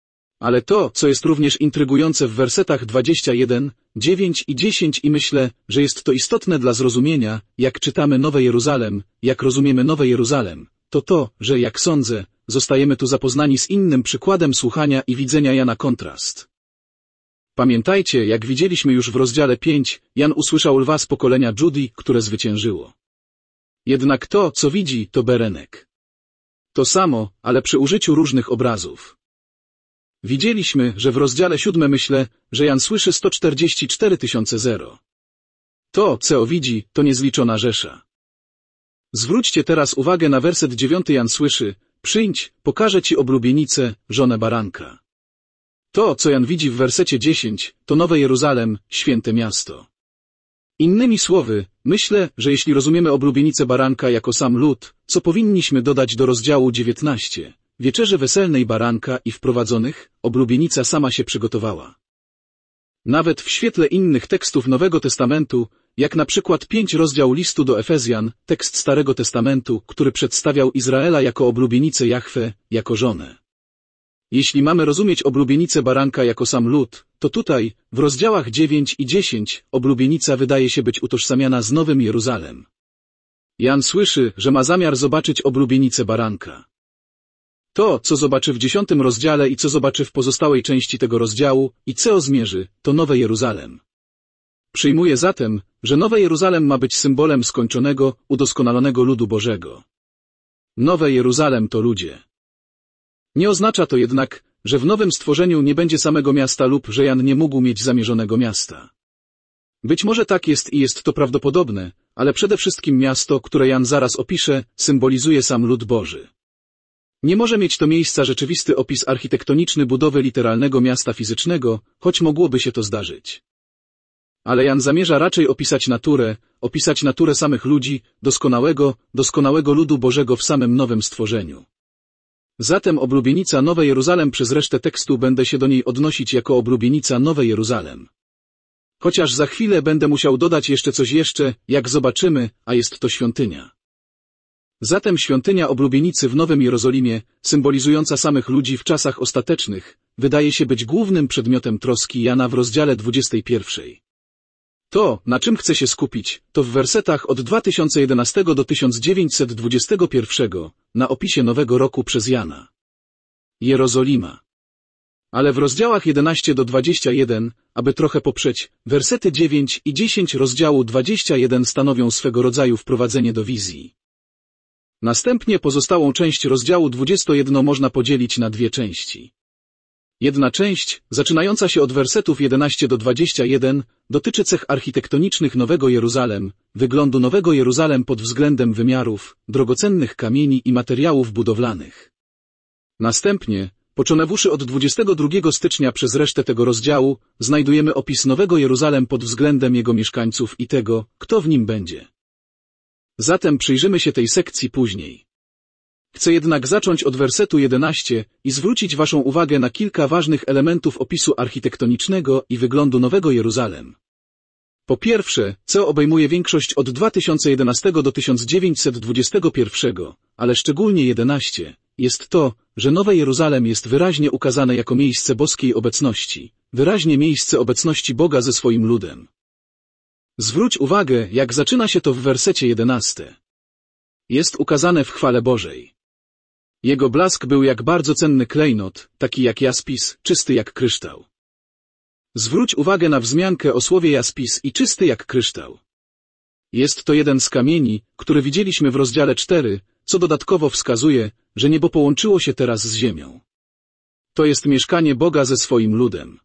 Ale to, co jest również intrygujące w wersetach dwudziestym pierwszym, dziewiątym i dziesiątym i myślę, że jest to istotne dla zrozumienia, jak czytamy Nowe Jeruzalem, jak rozumiemy Nowe Jeruzalem, to to, że jak sądzę, zostajemy tu zapoznani z innym przykładem słuchania i widzenia Jana kontrast. Pamiętajcie, jak widzieliśmy już w rozdziale piątym, Jan usłyszał lwa z pokolenia Judii, które zwyciężyło. Jednak to, co widzi, to Berenek. To samo, ale przy użyciu różnych obrazów. Widzieliśmy, że w rozdziale siódmym myślę, że Jan słyszy sto czterdzieści cztery tysiące zero. To, co widzi, to niezliczona rzesza. Zwróćcie teraz uwagę na werset dziewiąty. Jan słyszy, przyjdź, pokażę ci oblubienicę, żonę baranka. To, co Jan widzi w wersecie dziesiątym, to Nowe Jeruzalem, święte miasto. Innymi słowy, myślę, że jeśli rozumiemy oblubienicę baranka jako sam lud, co powinniśmy dodać do rozdziału dziewiętnastego, wieczerzy weselnej baranka i wprowadzonych, oblubienica sama się przygotowała. Nawet w świetle innych tekstów Nowego Testamentu, jak na przykład piąty rozdział listu do Efezjan, tekst Starego Testamentu, który przedstawiał Izraela jako oblubienicę Jahwe, jako żonę. Jeśli mamy rozumieć oblubienicę baranka jako sam lud, to tutaj, w rozdziałach dziewiątym i dziesiątym, oblubienica wydaje się być utożsamiana z Nowym Jeruzalem. Jan słyszy, że ma zamiar zobaczyć oblubienicę baranka. To, co zobaczy w dziesiątym rozdziale i co zobaczy w pozostałej części tego rozdziału i co zmierzy, to Nowe Jeruzalem. Przyjmuję zatem, że Nowe Jeruzalem ma być symbolem skończonego, udoskonalonego ludu Bożego. Nowe Jeruzalem to ludzie. Nie oznacza to jednak, że w nowym stworzeniu nie będzie samego miasta lub że Jan nie mógł mieć zamierzonego miasta. Być może tak jest i jest to prawdopodobne, ale przede wszystkim miasto, które Jan zaraz opisze, symbolizuje sam lud Boży. Nie może mieć to miejsca rzeczywisty opis architektoniczny budowy literalnego miasta fizycznego, choć mogłoby się to zdarzyć. Ale Jan zamierza raczej opisać naturę, opisać naturę samych ludzi, doskonałego, doskonałego ludu Bożego w samym nowym stworzeniu. Zatem oblubienica Nowe Jeruzalem przez resztę tekstu będę się do niej odnosić jako oblubienica Nowe Jeruzalem. Chociaż za chwilę będę musiał dodać jeszcze coś jeszcze, jak zobaczymy, a jest to świątynia. Zatem świątynia oblubienicy w Nowym Jerozolimie, symbolizująca samych ludzi w czasach ostatecznych, wydaje się być głównym przedmiotem troski Jana w rozdziale dwudziestym pierwszym. To, na czym chcę się skupić, to w wersetach od dwa tysiące jedenastego do tysiąc dziewięćset dwudziestego pierwszego, na opisie Nowego Roku przez Jana. Jerozolima. Ale w rozdziałach jedenaście do dwudziestego pierwszego, aby trochę poprzeć, wersety dziewięć i dziesięć rozdziału dwudziestego pierwszego stanowią swego rodzaju wprowadzenie do wizji. Następnie pozostałą część rozdziału dwudziestego pierwszego można podzielić na dwie części. Jedna część, zaczynająca się od wersetów jedenaście do dwudziestu jeden, dotyczy cech architektonicznych Nowego Jeruzalem, wyglądu Nowego Jeruzalem pod względem wymiarów, drogocennych kamieni i materiałów budowlanych. Następnie, począwszy od dwudziestego drugiego stycznia przez resztę tego rozdziału, znajdujemy opis Nowego Jeruzalem pod względem jego mieszkańców i tego, kto w nim będzie. Zatem przyjrzymy się tej sekcji później. Chcę jednak zacząć od wersetu jedenastego i zwrócić waszą uwagę na kilka ważnych elementów opisu architektonicznego i wyglądu Nowego Jeruzalem. Po pierwsze, co obejmuje większość od dwa tysiące jedenastego do tysiąc dziewięćset dwudziestego pierwszego, ale szczególnie jedenasty, jest to, że Nowe Jeruzalem jest wyraźnie ukazane jako miejsce boskiej obecności, wyraźnie miejsce obecności Boga ze swoim ludem. Zwróć uwagę, jak zaczyna się to w wersecie jedenastym. Jest ukazane w chwale Bożej. Jego blask był jak bardzo cenny klejnot, taki jak jaspis, czysty jak kryształ. Zwróć uwagę na wzmiankę o słowie jaspis i czysty jak kryształ. Jest to jeden z kamieni, który widzieliśmy w rozdziale czwartym, co dodatkowo wskazuje, że niebo połączyło się teraz z ziemią. To jest mieszkanie Boga ze swoim ludem.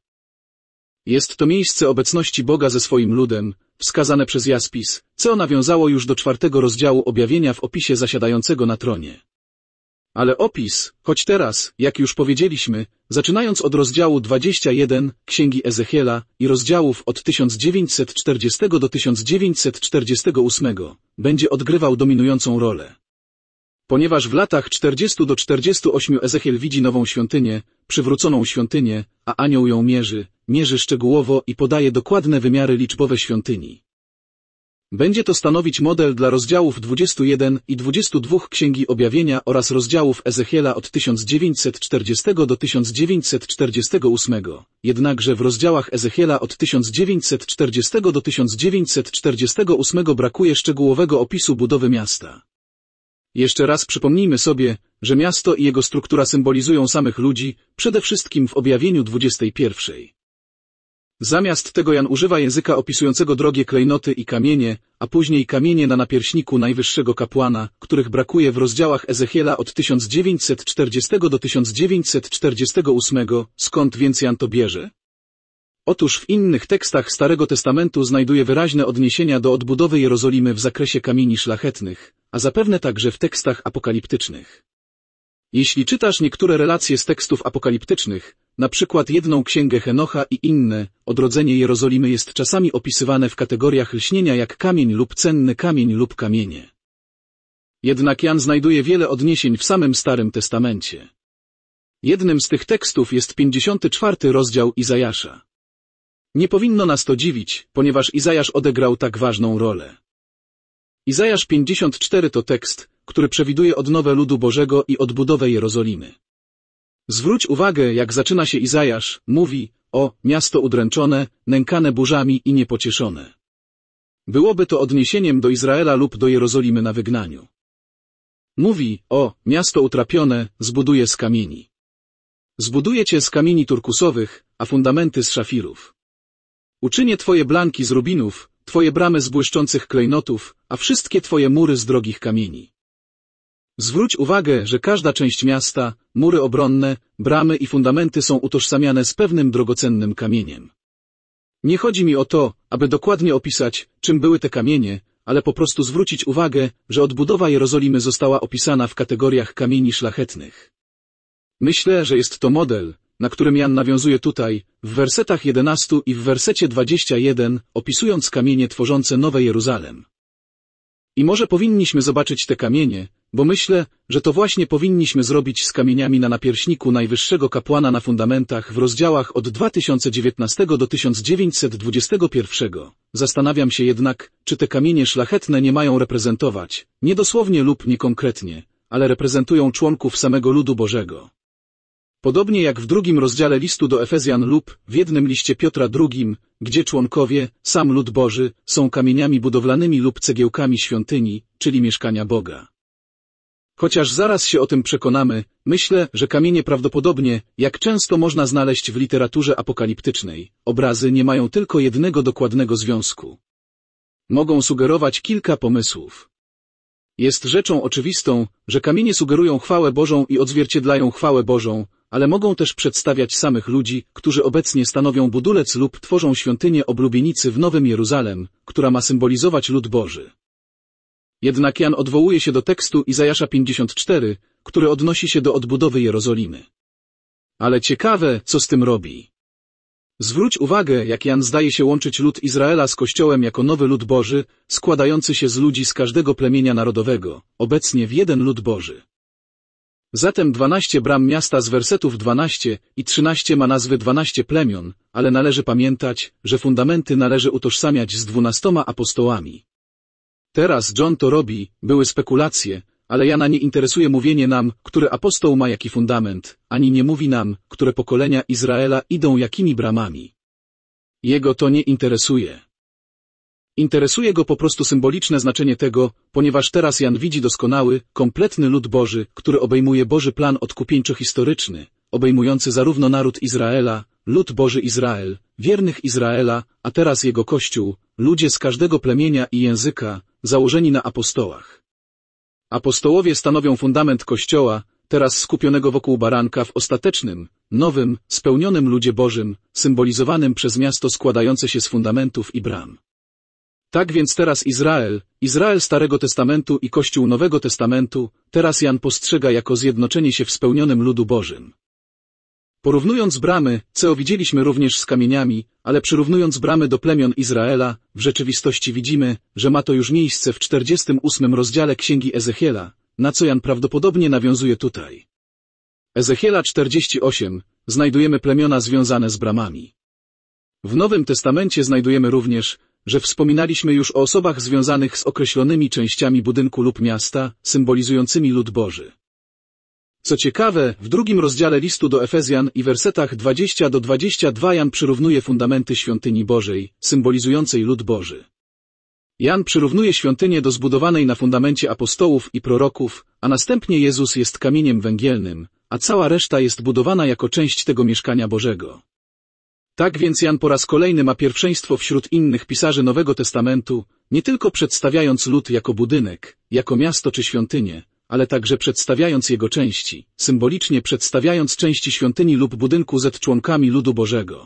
Jest to miejsce obecności Boga ze swoim ludem, wskazane przez jaspis, co nawiązało już do czwartego rozdziału objawienia w opisie zasiadającego na tronie. Ale opis, choć teraz, jak już powiedzieliśmy, zaczynając od rozdziału dwudziestego pierwszego Księgi Ezechiela i rozdziałów od tysiąc dziewięćset czterdziestego do tysiąc dziewięćset czterdziestego ósmego, będzie odgrywał dominującą rolę. Ponieważ w latach czterdziestym do czterdziestu ośmiu Ezechiel widzi nową świątynię, przywróconą świątynię, a anioł ją mierzy, mierzy szczegółowo i podaje dokładne wymiary liczbowe świątyni. Będzie to stanowić model dla rozdziałów dwudziestego pierwszego i dwudziestego drugiego Księgi Objawienia oraz rozdziałów Ezechiela od tysiąc dziewięćset czterdziestego do tysiąc dziewięćset czterdziestego ósmego, jednakże w rozdziałach Ezechiela od tysiąc dziewięćset czterdziestego do tysiąc dziewięćset czterdziestego ósmego brakuje szczegółowego opisu budowy miasta. Jeszcze raz przypomnijmy sobie, że miasto i jego struktura symbolizują samych ludzi, przede wszystkim w objawieniu dwudziestej pierwszej. Zamiast tego Jan używa języka opisującego drogie klejnoty i kamienie, a później kamienie na napierśniku najwyższego kapłana, których brakuje w rozdziałach Ezechiela od tysiąc dziewięćset czterdziestego do tysiąc dziewięćset czterdziestego ósmego. Skąd więc Jan to bierze? Otóż w innych tekstach Starego Testamentu znajduje wyraźne odniesienia do odbudowy Jerozolimy w zakresie kamieni szlachetnych, a zapewne także w tekstach apokaliptycznych. Jeśli czytasz niektóre relacje z tekstów apokaliptycznych, na przykład jedną księgę Henocha i inne, odrodzenie Jerozolimy jest czasami opisywane w kategoriach lśnienia jak kamień lub cenny kamień lub kamienie. Jednak Jan znajduje wiele odniesień w samym Starym Testamencie. Jednym z tych tekstów jest pięćdziesiąty czwarty rozdział Izajasza. Nie powinno nas to dziwić, ponieważ Izajasz odegrał tak ważną rolę. Izajasz pięćdziesiąt cztery to tekst, który przewiduje odnowę ludu Bożego i odbudowę Jerozolimy. Zwróć uwagę, jak zaczyna się Izajasz, mówi, o, miasto udręczone, nękane burzami i niepocieszone. Byłoby to odniesieniem do Izraela lub do Jerozolimy na wygnaniu. Mówi, o, miasto utrapione, zbuduję z kamieni. Zbuduję cię z kamieni turkusowych, a fundamenty z szafirów. Uczynię twoje blanki z rubinów, twoje bramy z błyszczących klejnotów, a wszystkie twoje mury z drogich kamieni. Zwróć uwagę, że każda część miasta, mury obronne, bramy i fundamenty są utożsamiane z pewnym drogocennym kamieniem. Nie chodzi mi o to, aby dokładnie opisać, czym były te kamienie, ale po prostu zwrócić uwagę, że odbudowa Jerozolimy została opisana w kategoriach kamieni szlachetnych. Myślę, że jest to model, na którym Jan nawiązuje tutaj, w wersetach jedenastu i w wersecie dwudziestym pierwszym, opisując kamienie tworzące Nowe Jeruzalem. I może powinniśmy zobaczyć te kamienie, bo myślę, że to właśnie powinniśmy zrobić z kamieniami na napierśniku najwyższego kapłana na fundamentach w rozdziałach od dwa tysiące dziewiętnastego do tysiąc dziewięćset dwudziestego pierwszego. Zastanawiam się jednak, czy te kamienie szlachetne nie mają reprezentować, nie dosłownie lub niekonkretnie, ale reprezentują członków samego ludu Bożego. Podobnie jak w drugim rozdziale listu do Efezjan lub w jednym liście Piotra drugim, gdzie członkowie, sam lud Boży, są kamieniami budowlanymi lub cegiełkami świątyni, czyli mieszkania Boga. Chociaż zaraz się o tym przekonamy, myślę, że kamienie prawdopodobnie, jak często można znaleźć w literaturze apokaliptycznej, obrazy nie mają tylko jednego dokładnego związku. Mogą sugerować kilka pomysłów. Jest rzeczą oczywistą, że kamienie sugerują chwałę Bożą i odzwierciedlają chwałę Bożą, ale mogą też przedstawiać samych ludzi, którzy obecnie stanowią budulec lub tworzą świątynię oblubienicy w Nowym Jeruzalem, która ma symbolizować lud Boży. Jednak Jan odwołuje się do tekstu Izajasza pięćdziesiąt cztery, który odnosi się do odbudowy Jerozolimy. Ale ciekawe, co z tym robi. Zwróć uwagę, jak Jan zdaje się łączyć lud Izraela z Kościołem jako nowy lud Boży, składający się z ludzi z każdego plemienia narodowego, obecnie w jeden lud Boży. Zatem dwanaście bram miasta z wersetów dwanaście i trzynaście ma nazwy dwanaście plemion, ale należy pamiętać, że fundamenty należy utożsamiać z dwunastoma apostołami. Teraz John to robi, były spekulacje, ale Jana nie interesuje mówienie nam, który apostoł ma jaki fundament, ani nie mówi nam, które pokolenia Izraela idą jakimi bramami. Jego to nie interesuje. Interesuje go po prostu symboliczne znaczenie tego, ponieważ teraz Jan widzi doskonały, kompletny lud Boży, który obejmuje Boży plan odkupieńczo-historyczny, obejmujący zarówno naród Izraela, lud Boży Izrael, wiernych Izraela, a teraz jego Kościół, ludzie z każdego plemienia i języka, założeni na apostołach. Apostołowie stanowią fundament Kościoła, teraz skupionego wokół baranka w ostatecznym, nowym, spełnionym ludzie Bożym, symbolizowanym przez miasto składające się z fundamentów i bram. Tak więc teraz Izrael, Izrael Starego Testamentu i Kościół Nowego Testamentu, teraz Jan postrzega jako zjednoczenie się w spełnionym ludu Bożym. Porównując bramy, co widzieliśmy również z kamieniami, ale przyrównując bramy do plemion Izraela, w rzeczywistości widzimy, że ma to już miejsce w czterdziestym ósmym rozdziale Księgi Ezechiela, na co Jan prawdopodobnie nawiązuje tutaj. Ezechiela czterdzieści osiem, znajdujemy plemiona związane z bramami. W Nowym Testamencie znajdujemy również, że wspominaliśmy już o osobach związanych z określonymi częściami budynku lub miasta, symbolizującymi lud Boży. Co ciekawe, w drugim rozdziale listu do Efezjan i wersetach dwudziestym do dwudziestego drugiego Jan przyrównuje fundamenty świątyni Bożej, symbolizującej lud Boży. Jan przyrównuje świątynię do zbudowanej na fundamencie apostołów i proroków, a następnie Jezus jest kamieniem węgielnym, a cała reszta jest budowana jako część tego mieszkania Bożego. Tak więc Jan po raz kolejny ma pierwszeństwo wśród innych pisarzy Nowego Testamentu, nie tylko przedstawiając lud jako budynek, jako miasto czy świątynię, ale także przedstawiając jego części, symbolicznie przedstawiając części świątyni lub budynku z członkami ludu Bożego.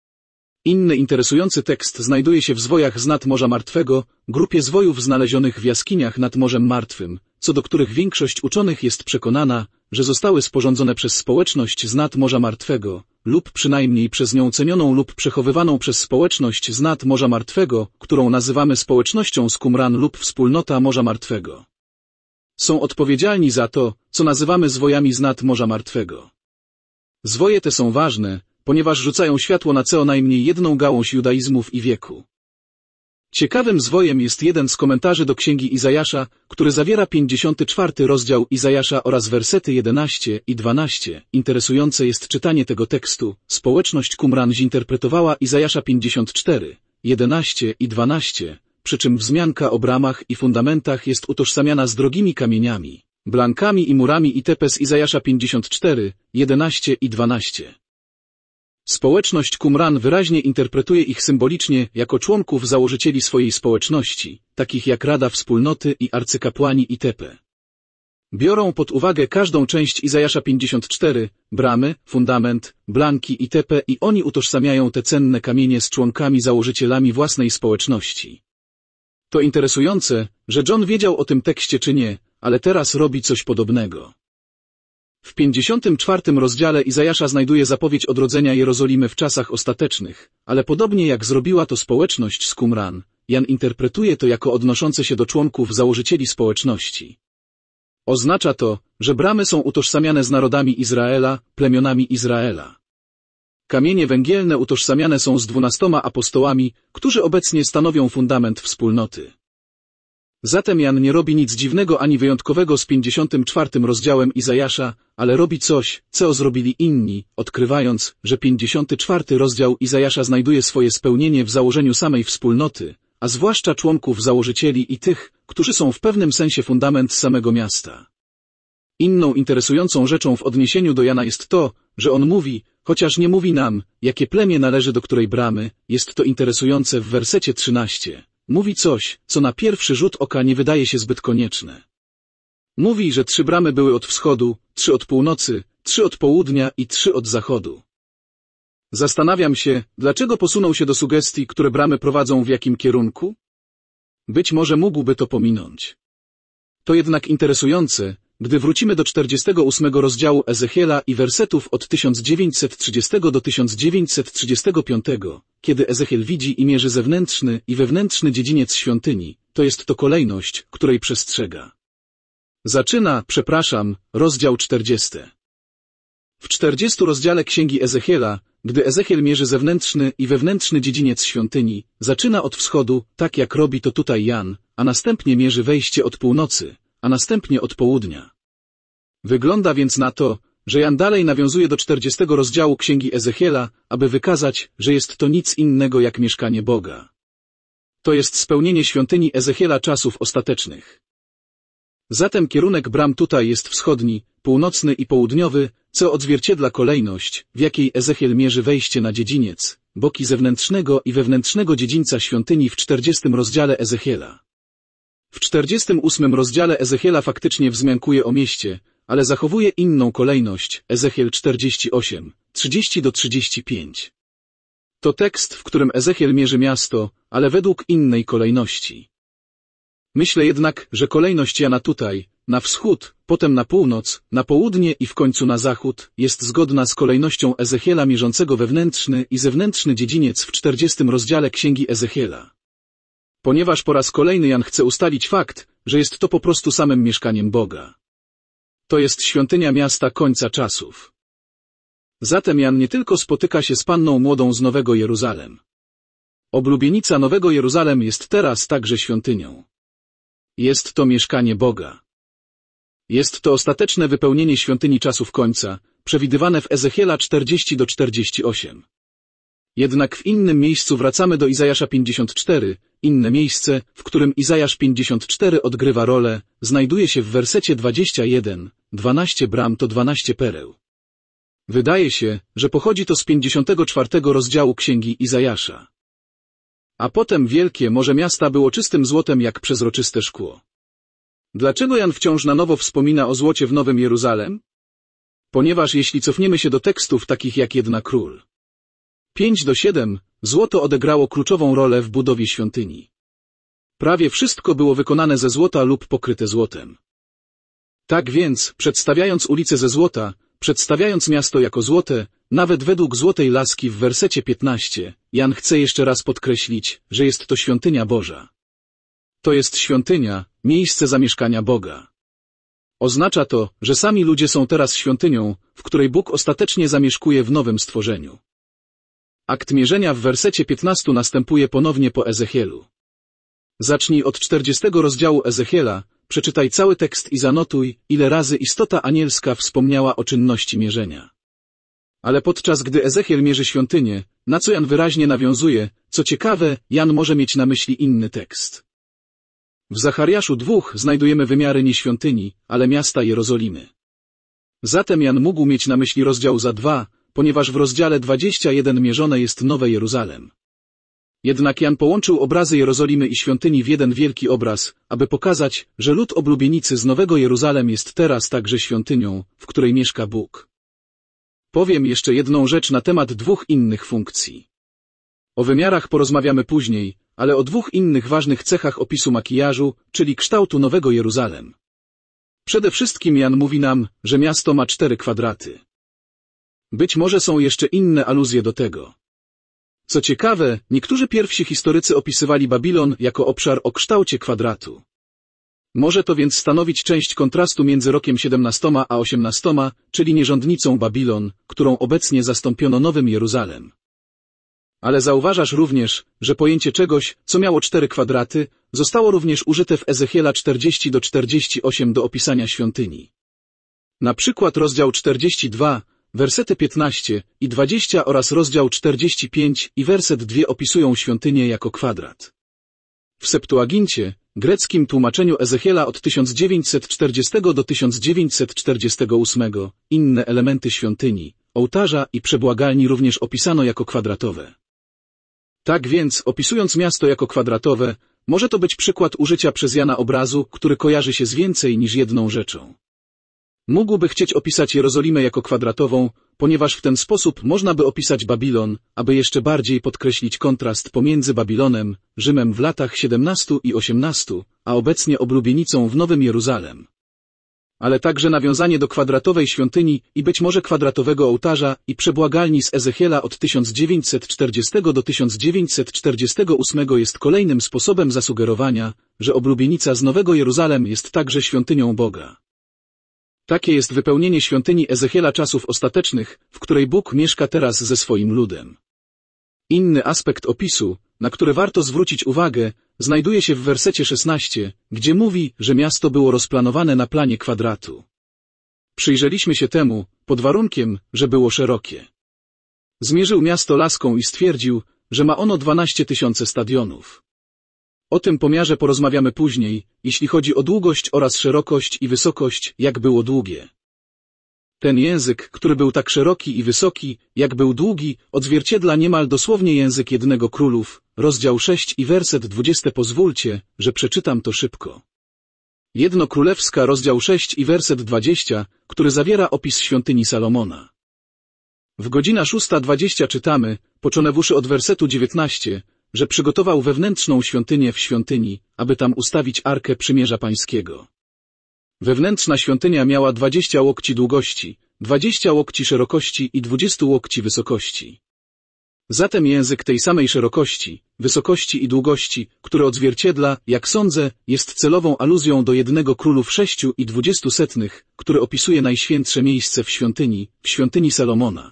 Inny interesujący tekst znajduje się w zwojach z nad Morza Martwego, grupie zwojów znalezionych w jaskiniach nad Morzem Martwym, co do których większość uczonych jest przekonana, że zostały sporządzone przez społeczność z nad Morza Martwego, lub przynajmniej przez nią cenioną lub przechowywaną przez społeczność z nad Morza Martwego, którą nazywamy społecznością z Qumran lub wspólnota Morza Martwego. Są odpowiedzialni za to, co nazywamy zwojami z nad Morza Martwego. Zwoje te są ważne, ponieważ rzucają światło na co najmniej jedną gałąź judaizmów i wieku. Ciekawym zwojem jest jeden z komentarzy do Księgi Izajasza, który zawiera pięćdziesiąty czwarty rozdział Izajasza oraz wersety jedenaście i dwanaście. Interesujące jest czytanie tego tekstu. Społeczność Qumran zinterpretowała Izajasza pięćdziesiąt cztery, jedenaście i dwanaście, przy czym wzmianka o bramach i fundamentach jest utożsamiana z drogimi kamieniami, blankami i murami itp. z Izajasza pięćdziesiąt cztery, jedenaście i dwanaście. Społeczność Qumran wyraźnie interpretuje ich symbolicznie jako członków założycieli swojej społeczności, takich jak Rada Wspólnoty i arcykapłani itp. Biorą pod uwagę każdą część Izajasza pięćdziesiąt cztery, bramy, fundament, blanki itp. I oni utożsamiają te cenne kamienie z członkami założycielami własnej społeczności. To interesujące, że John wiedział o tym tekście czy nie, ale teraz robi coś podobnego. W pięćdziesiątym czwartym rozdziale Izajasza znajduje zapowiedź odrodzenia Jerozolimy w czasach ostatecznych, ale podobnie jak zrobiła to społeczność z Qumran, Jan interpretuje to jako odnoszące się do członków założycieli społeczności. Oznacza to, że bramy są utożsamiane z narodami Izraela, plemionami Izraela. Kamienie węgielne utożsamiane są z dwunastoma apostołami, którzy obecnie stanowią fundament wspólnoty. Zatem Jan nie robi nic dziwnego ani wyjątkowego z pięćdziesiątym czwartym rozdziałem Izajasza, ale robi coś, co zrobili inni, odkrywając, że pięćdziesiąty czwarty rozdział Izajasza znajduje swoje spełnienie w założeniu samej wspólnoty, a zwłaszcza członków założycieli i tych, którzy są w pewnym sensie fundament samego miasta. Inną interesującą rzeczą w odniesieniu do Jana jest to, że on mówi, chociaż nie mówi nam, jakie plemię należy do której bramy, jest to interesujące w wersecie trzynastym. Mówi coś, co na pierwszy rzut oka nie wydaje się zbyt konieczne. Mówi, że trzy bramy były od wschodu, trzy od północy, trzy od południa i trzy od zachodu. Zastanawiam się, dlaczego posunął się do sugestii, które bramy prowadzą w jakim kierunku? Być może mógłby to pominąć. To jednak interesujące, gdy wrócimy do czterdziestego ósmego rozdziału Ezechiela i wersetów od tysiąc dziewięćset trzydziestego do tysiąc dziewięćset trzydziestego piątego, kiedy Ezechiel widzi i mierzy zewnętrzny i wewnętrzny dziedziniec świątyni, to jest to kolejność, której przestrzega. Zaczyna, przepraszam, rozdział czterdziesty. W czterdziestym rozdziale Księgi Ezechiela, gdy Ezechiel mierzy zewnętrzny i wewnętrzny dziedziniec świątyni, zaczyna od wschodu, tak jak robi to tutaj Jan, a następnie mierzy wejście od północy, a następnie od południa. Wygląda więc na to, że Jan dalej nawiązuje do czterdziestego rozdziału Księgi Ezechiela, aby wykazać, że jest to nic innego jak mieszkanie Boga. To jest spełnienie świątyni Ezechiela czasów ostatecznych. Zatem kierunek bram tutaj jest wschodni, północny i południowy, co odzwierciedla kolejność, w jakiej Ezechiel mierzy wejście na dziedziniec, boki zewnętrznego i wewnętrznego dziedzińca świątyni w czterdziestym rozdziale Ezechiela. W czterdziestym ósmym rozdziale Ezechiela faktycznie wzmiankuje o mieście, ale zachowuje inną kolejność, Ezechiel czterdzieści osiem, trzydzieści do trzydziestu pięciu. To tekst, w którym Ezechiel mierzy miasto, ale według innej kolejności. Myślę jednak, że kolejność Jana tutaj, na wschód, potem na północ, na południe i w końcu na zachód, jest zgodna z kolejnością Ezechiela mierzącego wewnętrzny i zewnętrzny dziedziniec w czterdziestym rozdziale Księgi Ezechiela. Ponieważ po raz kolejny Jan chce ustalić fakt, że jest to po prostu samym mieszkaniem Boga. To jest świątynia miasta końca czasów. Zatem Jan nie tylko spotyka się z Panną Młodą z Nowego Jeruzalem. Oblubienica Nowego Jeruzalem jest teraz także świątynią. Jest to mieszkanie Boga. Jest to ostateczne wypełnienie świątyni czasów końca, przewidywane w Ezechiela czterdzieści do czterdziestu ośmiu. Jednak w innym miejscu wracamy do Izajasza pięćdziesiąt cztery, inne miejsce, w którym Izajasz pięćdziesiąt cztery odgrywa rolę, znajduje się w wersecie dwudziestym pierwszym, dwanaście bram to dwanaście pereł. Wydaje się, że pochodzi to z pięćdziesiątego czwartego rozdziału Księgi Izajasza. A potem wielkie morze miasta było czystym złotem jak przezroczyste szkło. Dlaczego Jan wciąż na nowo wspomina o złocie w Nowym Jeruzalem? Ponieważ jeśli cofniemy się do tekstów takich jak Jedna Król pięć do siedmiu, złoto odegrało kluczową rolę w budowie świątyni. Prawie wszystko było wykonane ze złota lub pokryte złotem. Tak więc, przedstawiając ulice ze złota, przedstawiając miasto jako złote, nawet według złotej laski w wersecie piętnastym, Jan chce jeszcze raz podkreślić, że jest to świątynia Boża. To jest świątynia, miejsce zamieszkania Boga. Oznacza to, że sami ludzie są teraz świątynią, w której Bóg ostatecznie zamieszkuje w nowym stworzeniu. Akt mierzenia w wersecie piętnastym następuje ponownie po Ezechielu. Zacznij od czterdziestego rozdziału Ezechiela, przeczytaj cały tekst i zanotuj, ile razy istota anielska wspomniała o czynności mierzenia. Ale podczas gdy Ezechiel mierzy świątynię, na co Jan wyraźnie nawiązuje, co ciekawe, Jan może mieć na myśli inny tekst. W Zachariaszu dwóch znajdujemy wymiary nie świątyni, ale miasta Jerozolimy. Zatem Jan mógł mieć na myśli rozdział za dwa, ponieważ w rozdziale dwudziestym pierwszym mierzone jest Nowe Jeruzalem. Jednak Jan połączył obrazy Jerozolimy i świątyni w jeden wielki obraz, aby pokazać, że lud oblubienicy z Nowego Jeruzalem jest teraz także świątynią, w której mieszka Bóg. Powiem jeszcze jedną rzecz na temat dwóch innych funkcji. O wymiarach porozmawiamy później, ale o dwóch innych ważnych cechach opisu makijażu, czyli kształtu Nowego Jeruzalem. Przede wszystkim Jan mówi nam, że miasto ma cztery kwadraty. Być może są jeszcze inne aluzje do tego. Co ciekawe, niektórzy pierwsi historycy opisywali Babilon jako obszar o kształcie kwadratu. Może to więc stanowić część kontrastu między rokiem siedemnastym a osiemnastym, czyli nierządnicą Babilon, którą obecnie zastąpiono Nowym Jeruzalem. Ale zauważasz również, że pojęcie czegoś, co miało cztery kwadraty, zostało również użyte w Ezechiela czterdzieści do czterdziestu ośmiu do opisania świątyni. Na przykład rozdział czterdziesty drugi, wersety piętnaście i dwadzieścia oraz rozdział czterdziesty piąty i werset dwa opisują świątynię jako kwadrat. W Septuagincie, greckim tłumaczeniu Ezechiela od tysiąc dziewięćset czterdziestego do tysiąc dziewięćset czterdziestego ósmego, inne elementy świątyni, ołtarza i przebłagalni również opisano jako kwadratowe. Tak więc, opisując miasto jako kwadratowe, może to być przykład użycia przez Jana obrazu, który kojarzy się z więcej niż jedną rzeczą. Mógłby chcieć opisać Jerozolimę jako kwadratową, ponieważ w ten sposób można by opisać Babilon, aby jeszcze bardziej podkreślić kontrast pomiędzy Babilonem, Rzymem w latach siedemnastu i osiemnastu, a obecnie oblubienicą w Nowym Jeruzalem. Ale także nawiązanie do kwadratowej świątyni i być może kwadratowego ołtarza i przebłagalni z Ezechiela od tysiąc dziewięćset czterdziestego do tysiąc dziewięćset czterdziestego ósmego jest kolejnym sposobem zasugerowania, że oblubienica z Nowego Jeruzalem jest także świątynią Boga. Takie jest wypełnienie świątyni Ezechiela czasów ostatecznych, w której Bóg mieszka teraz ze swoim ludem. Inny aspekt opisu, na który warto zwrócić uwagę, znajduje się w wersecie szesnastym, gdzie mówi, że miasto było rozplanowane na planie kwadratu. Przyjrzeliśmy się temu, pod warunkiem, że było szerokie. Zmierzył miasto laską i stwierdził, że ma ono dwanaście tysięcy stadionów. O tym pomiarze porozmawiamy później, jeśli chodzi o długość oraz szerokość i wysokość, jak było długie. Ten język, który był tak szeroki i wysoki, jak był długi, odzwierciedla niemal dosłownie język jednego Królów, rozdział szósty i werset dwudziesty. Pozwólcie, że przeczytam to szybko. Jedno Królewska, rozdział szósty i werset dwudziesty, który zawiera opis świątyni Salomona. W godzina szósta dwadzieścia czytamy, począwszy od wersetu dziewiętnastego, że przygotował wewnętrzną świątynię w świątyni, aby tam ustawić Arkę Przymierza Pańskiego. Wewnętrzna świątynia miała dwadzieścia łokci długości, dwadzieścia łokci szerokości i dwadzieścia łokci wysokości. Zatem język tej samej szerokości, wysokości i długości, który odzwierciedla, jak sądzę, jest celową aluzją do jednego Królów sześciu i dwudziestu setnych, który opisuje najświętsze miejsce w świątyni, w świątyni Salomona.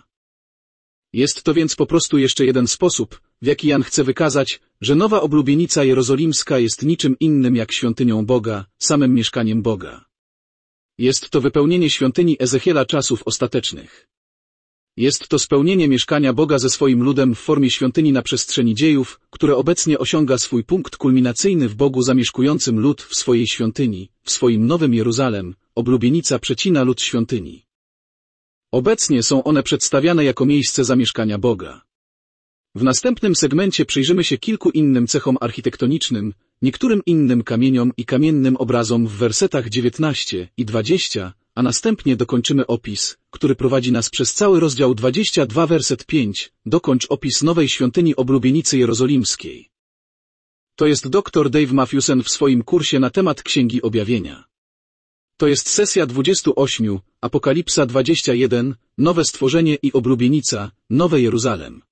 Jest to więc po prostu jeszcze jeden sposób, w jaki Jan chce wykazać, że nowa oblubienica jerozolimska jest niczym innym jak świątynią Boga, samym mieszkaniem Boga. Jest to wypełnienie świątyni Ezechiela czasów ostatecznych. Jest to spełnienie mieszkania Boga ze swoim ludem w formie świątyni na przestrzeni dziejów, które obecnie osiąga swój punkt kulminacyjny w Bogu zamieszkującym lud w swojej świątyni, w swoim Nowym Jeruzalem. Oblubienica przecina lud świątyni. Obecnie są one przedstawiane jako miejsce zamieszkania Boga. W następnym segmencie przyjrzymy się kilku innym cechom architektonicznym, niektórym innym kamieniom i kamiennym obrazom w wersetach dziewiętnastym i dwudziestym, a następnie dokończymy opis, który prowadzi nas przez cały rozdział dwudziesty drugi werset piąty, dokończ opis nowej świątyni oblubienicy jerozolimskiej. To jest dr Dave Matthewson w swoim kursie na temat Księgi Objawienia. To jest sesja dwudziestu ośmiu, Apokalipsa dwadzieścia jeden, Nowe Stworzenie i Oblubienica, Nowe Jeruzalem.